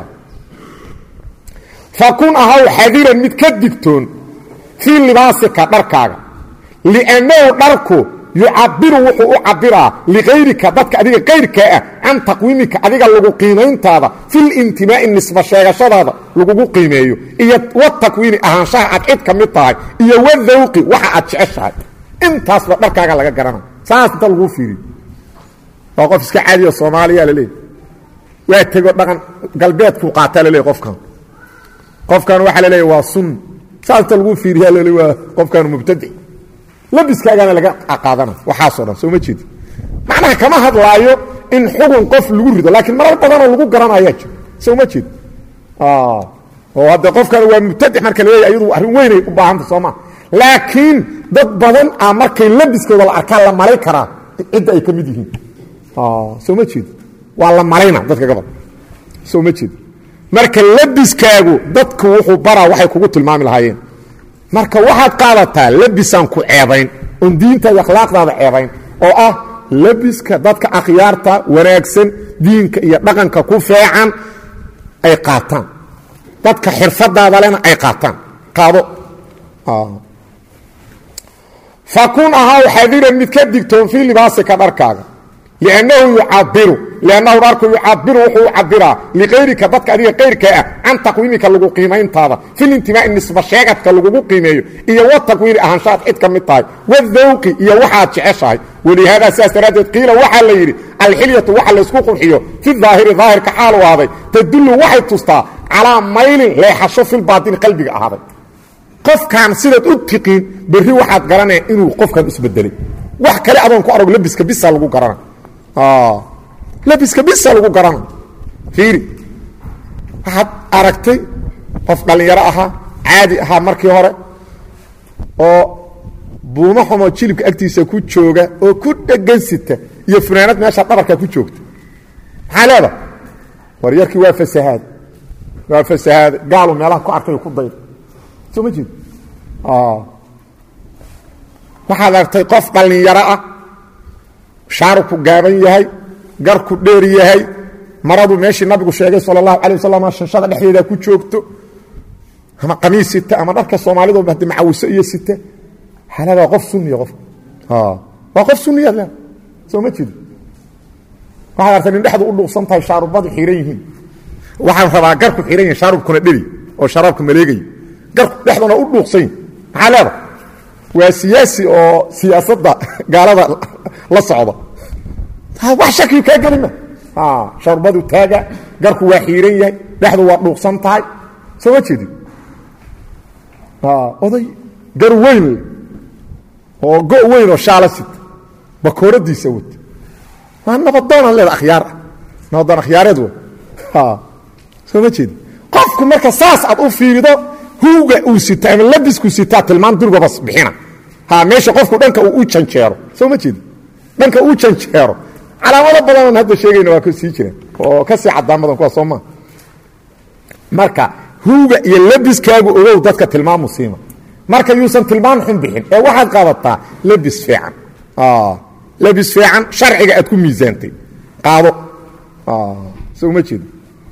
Speaker 1: fakun ahaw xadiran mid ka digtoon fii libaasika dharkaaga liannahu dharku yucabiru wuxuu u cabiraa likayrika dadka adiga kayrkaa ah can taqwiimika adiga lagu qiimayntaada filintimaa'i nisba sheegashadaada lagugu qiimeeyo iyo watakwiini ahaanshaha aad cid ka mid tahay iyo wadawqi waxa aad jeceshahay intaasba dharkaaga laga garana saas inta laguu fiiriyo waa qof iska caadiyo soomaaliya laleeyahy waa tego dhaqan galbeedku qaataa laleeyahy qofkan qofkan waxaa laleeyahy waa sunni saas inta laguu fiiriyaa laleey waa qofkan mubtadic labiskaagaana laga qaadana waxaasoo dhan soo ma jeedi macnaha kama hadlaayo in xugun qof lagu rido laakiin marar badanoo lagu garanayaa jiro soo ma jeedi oo hadde qofkan waa mubtadic marka laleeyahy ayadu arrin weynay u baahanta sooma laakiin dad badan a markay labiskooda la arkaan la malay karaa cidda ay ka mid yihiin soo ma jeedi waa la malayna dadka gabal soo ma jeedi marka labiskaagu dadku wuxuu baraa waxay kugu tilmaami lahaayeen marka waxaad qaadataa labisaan ku ceebayn oon diintaada akhlaaqdaada ceebayn oo ah labiska dadka akhyaarta wanaagsan diinka iyo dhaqanka ku feecan ay qaataan dadka xirfadaada lena ay qaataan qaado fakun ahaw xadiran mid ka digtoon fii libaasika dharkaaga liannahu yucabiru liannahu dharku yucabiru wuxuu u cabiraa likayrika dadka adiga kayrkaa ah can taqwiimika lagu qiimayntaada filintimaa'i nisba sheegadka lagugu qiimeeyo iyo watakwiini ahaanshaad cid ka mid tahay wadawqi iyo waxaad jeceshahay walihaadaa sidaas daraaddeed qiila waxaa la yidhi alxilyatu waxa laysku qurxiyo fi daahiri daahirka xaalu ahaaday tadullu waxay tustaa calaa maylin leexasho filbaatini qalbiga ahaaday qofkan sidaad u tiqiin berri waxaad garanaya inuu qofkan isbedelay wax kale adoon ku arag labiska bisa lagu garana labiska bisa lagu garana fiiri waxaad aragtay qof dhallinyaro ahaa caadi ahaa markii hore oo buumo xumoo jilibka agtiisa ku jooga oo ku dhegan sita iyo funaanad meesha dhabarkaa ku joogta maxaa leeda war yarkii waa fasahaad waa fasahaad gaalu meelaha ku arkay ku dayr soo ma jeed waxaad aragtay qof dhallinyaro ah shaarku gaaban yahay garku dheer yahay maradu meeshii nabigu sheegay sala allahu calay wasalam shashada dhexdeeda ku joogto ama qamiis sita ama dharka soomaalidu bahda macawiso iyo sita xalada qof sunniya qof haa waa qof sunniya la soo ma jeed waxaad aragtay in dhexdu u dhuuqsan tahay shaarubadu xiran yihiin waxaan rabaa garku xiran yahay shaarubkuna dheri oo sharaabka maleegay garku dhexduna u dhuuqsan maxaa leeda waa siyaasi oo siyaasadda gaalada la socda wax shaki ka galina ah sharbadu taaga garku waa xiiran yahay dhaxdu waa dhuuqsan tahay soo ma jeedin ah oday gar weyn oo go weyn oo shaalasid bakooradiisa wad ma nabadoon leed akhyaar nabadoon akhyaareed waa ah soo ma jeedin qofku marka saas aad u fiirido huuga uu sita ama labisku sita tilmaan durba bas bixina ha meesha qofku dhanka uu u janjeero soo ma jeedin dhanka uu janjeero calaamado badan hadda sheegayna waa ka sii jireen oo ka sii cadaan badan kuwa Soomaa marka huuga iyo labiskaagu ogow dadka tilmaamu siima marka yuusan tilmaan xun bixin ee waxaad qaadataa labis fiican ah labis fiican sharciga aad ku miisaantay qaado ah soo ma jeedin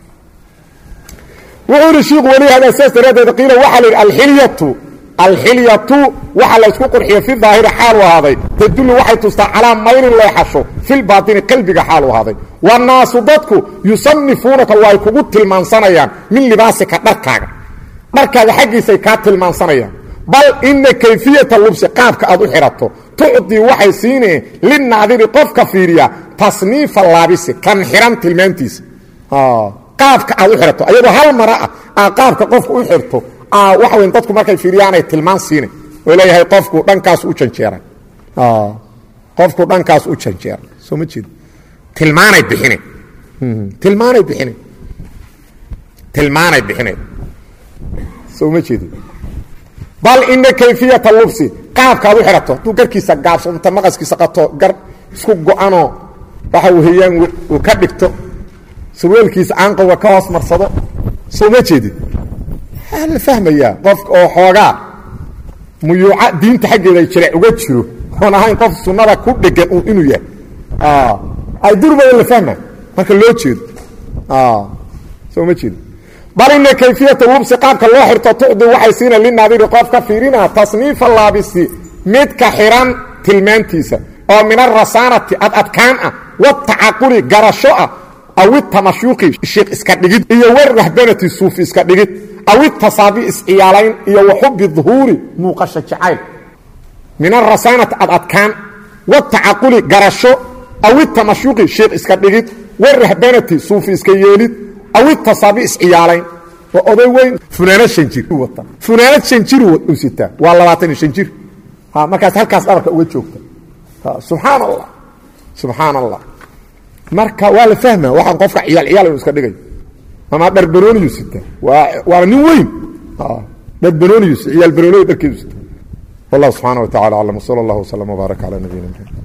Speaker 1: wuxuu sheekhu wali hada asaas raadada qiila waxa la alhiliyatu alhiliyatu waxa la isku qurxiyo fi daahir xaal wahaday tadullu waxay tustaa calaa mayl leexasho fil baatin qalbiga xaal wahaday wanaasu dadku yusannifunaka way kugu tilmaansanayaan min libaasika dharkaaga dharkaaga xaqiisa ka tilmaansanayaan bal inna kayfiyata lubsi qaabka aad u xirato tuudi waxay siinee lin naadiri qofka fiiriya tasniif laabisi kan xiran tilmaantiisa ah qaabka aad u xirato ayadoo hal mara ah qaabka qofku u xirto ah waxa weyn dadku markay fiiriyaan ay tilmaan siinay oo leeyahay qofku dhankaas u janjeeran ah qofku dhankaas u janjeeran soo ma jeed tilmaanay bixinay tilmaanay bixinay tilmaanay bixinay soo ma jeed bal inna kayfiyata lubsi qaabka aad u xirato tu garkiisa gaabso inta maqaskiisa qato gar isku go'ano waxa uu heeyaan uu ka dhigto surwaalkiisa aanqowga ka hoos marsado soo ma jeedid hal fahmaya qof oo xoogaa muyuuca diinta xaggeeda jira uga jiro oo ahayn qof sunnada ku dhagan inuu yahay ah ay durbada la fahma marka loo jeedo ah soo ma jeedid bal inna kayfiyata lubsi qaabka loo xirto tuudi waxay siina lin naadiri qofka fiirina tasniif laabisi midka xiran tilmaantiisa oo min ar-rasanati ad adkaan ah wa taquli garasho ah aw tamashuqi sheekh iska dhigid iyo war rahbanati suufi iska dhigid aw tasabi isciyaalayn iyo hubbi dhuhuri muuqasha jacayl min ar-rasanat adadkan wa taquli garasho aw tamashuqi sheekh iska dhigid war rahbanati suufi iska yeelid aw tasabi isciyaalayn wa oday weyn funaanad shanjir wata funaanad shanjir u sita waa labaatan iyo shan jir ha markaas halkaas dhabarka uga joogta subhanallah subhanallah marka waa la fahmaa waxaan qofka ciyaal ciyaal inuu iska dhigay ama darbarooniyo sita waa waa nin weyn ah darbarooniyo ciyaal barooniyo darkiisa wallahu subhanahu wa ta'ala alam sallallahu alayhi wa sallam wa baraka ala nabiyina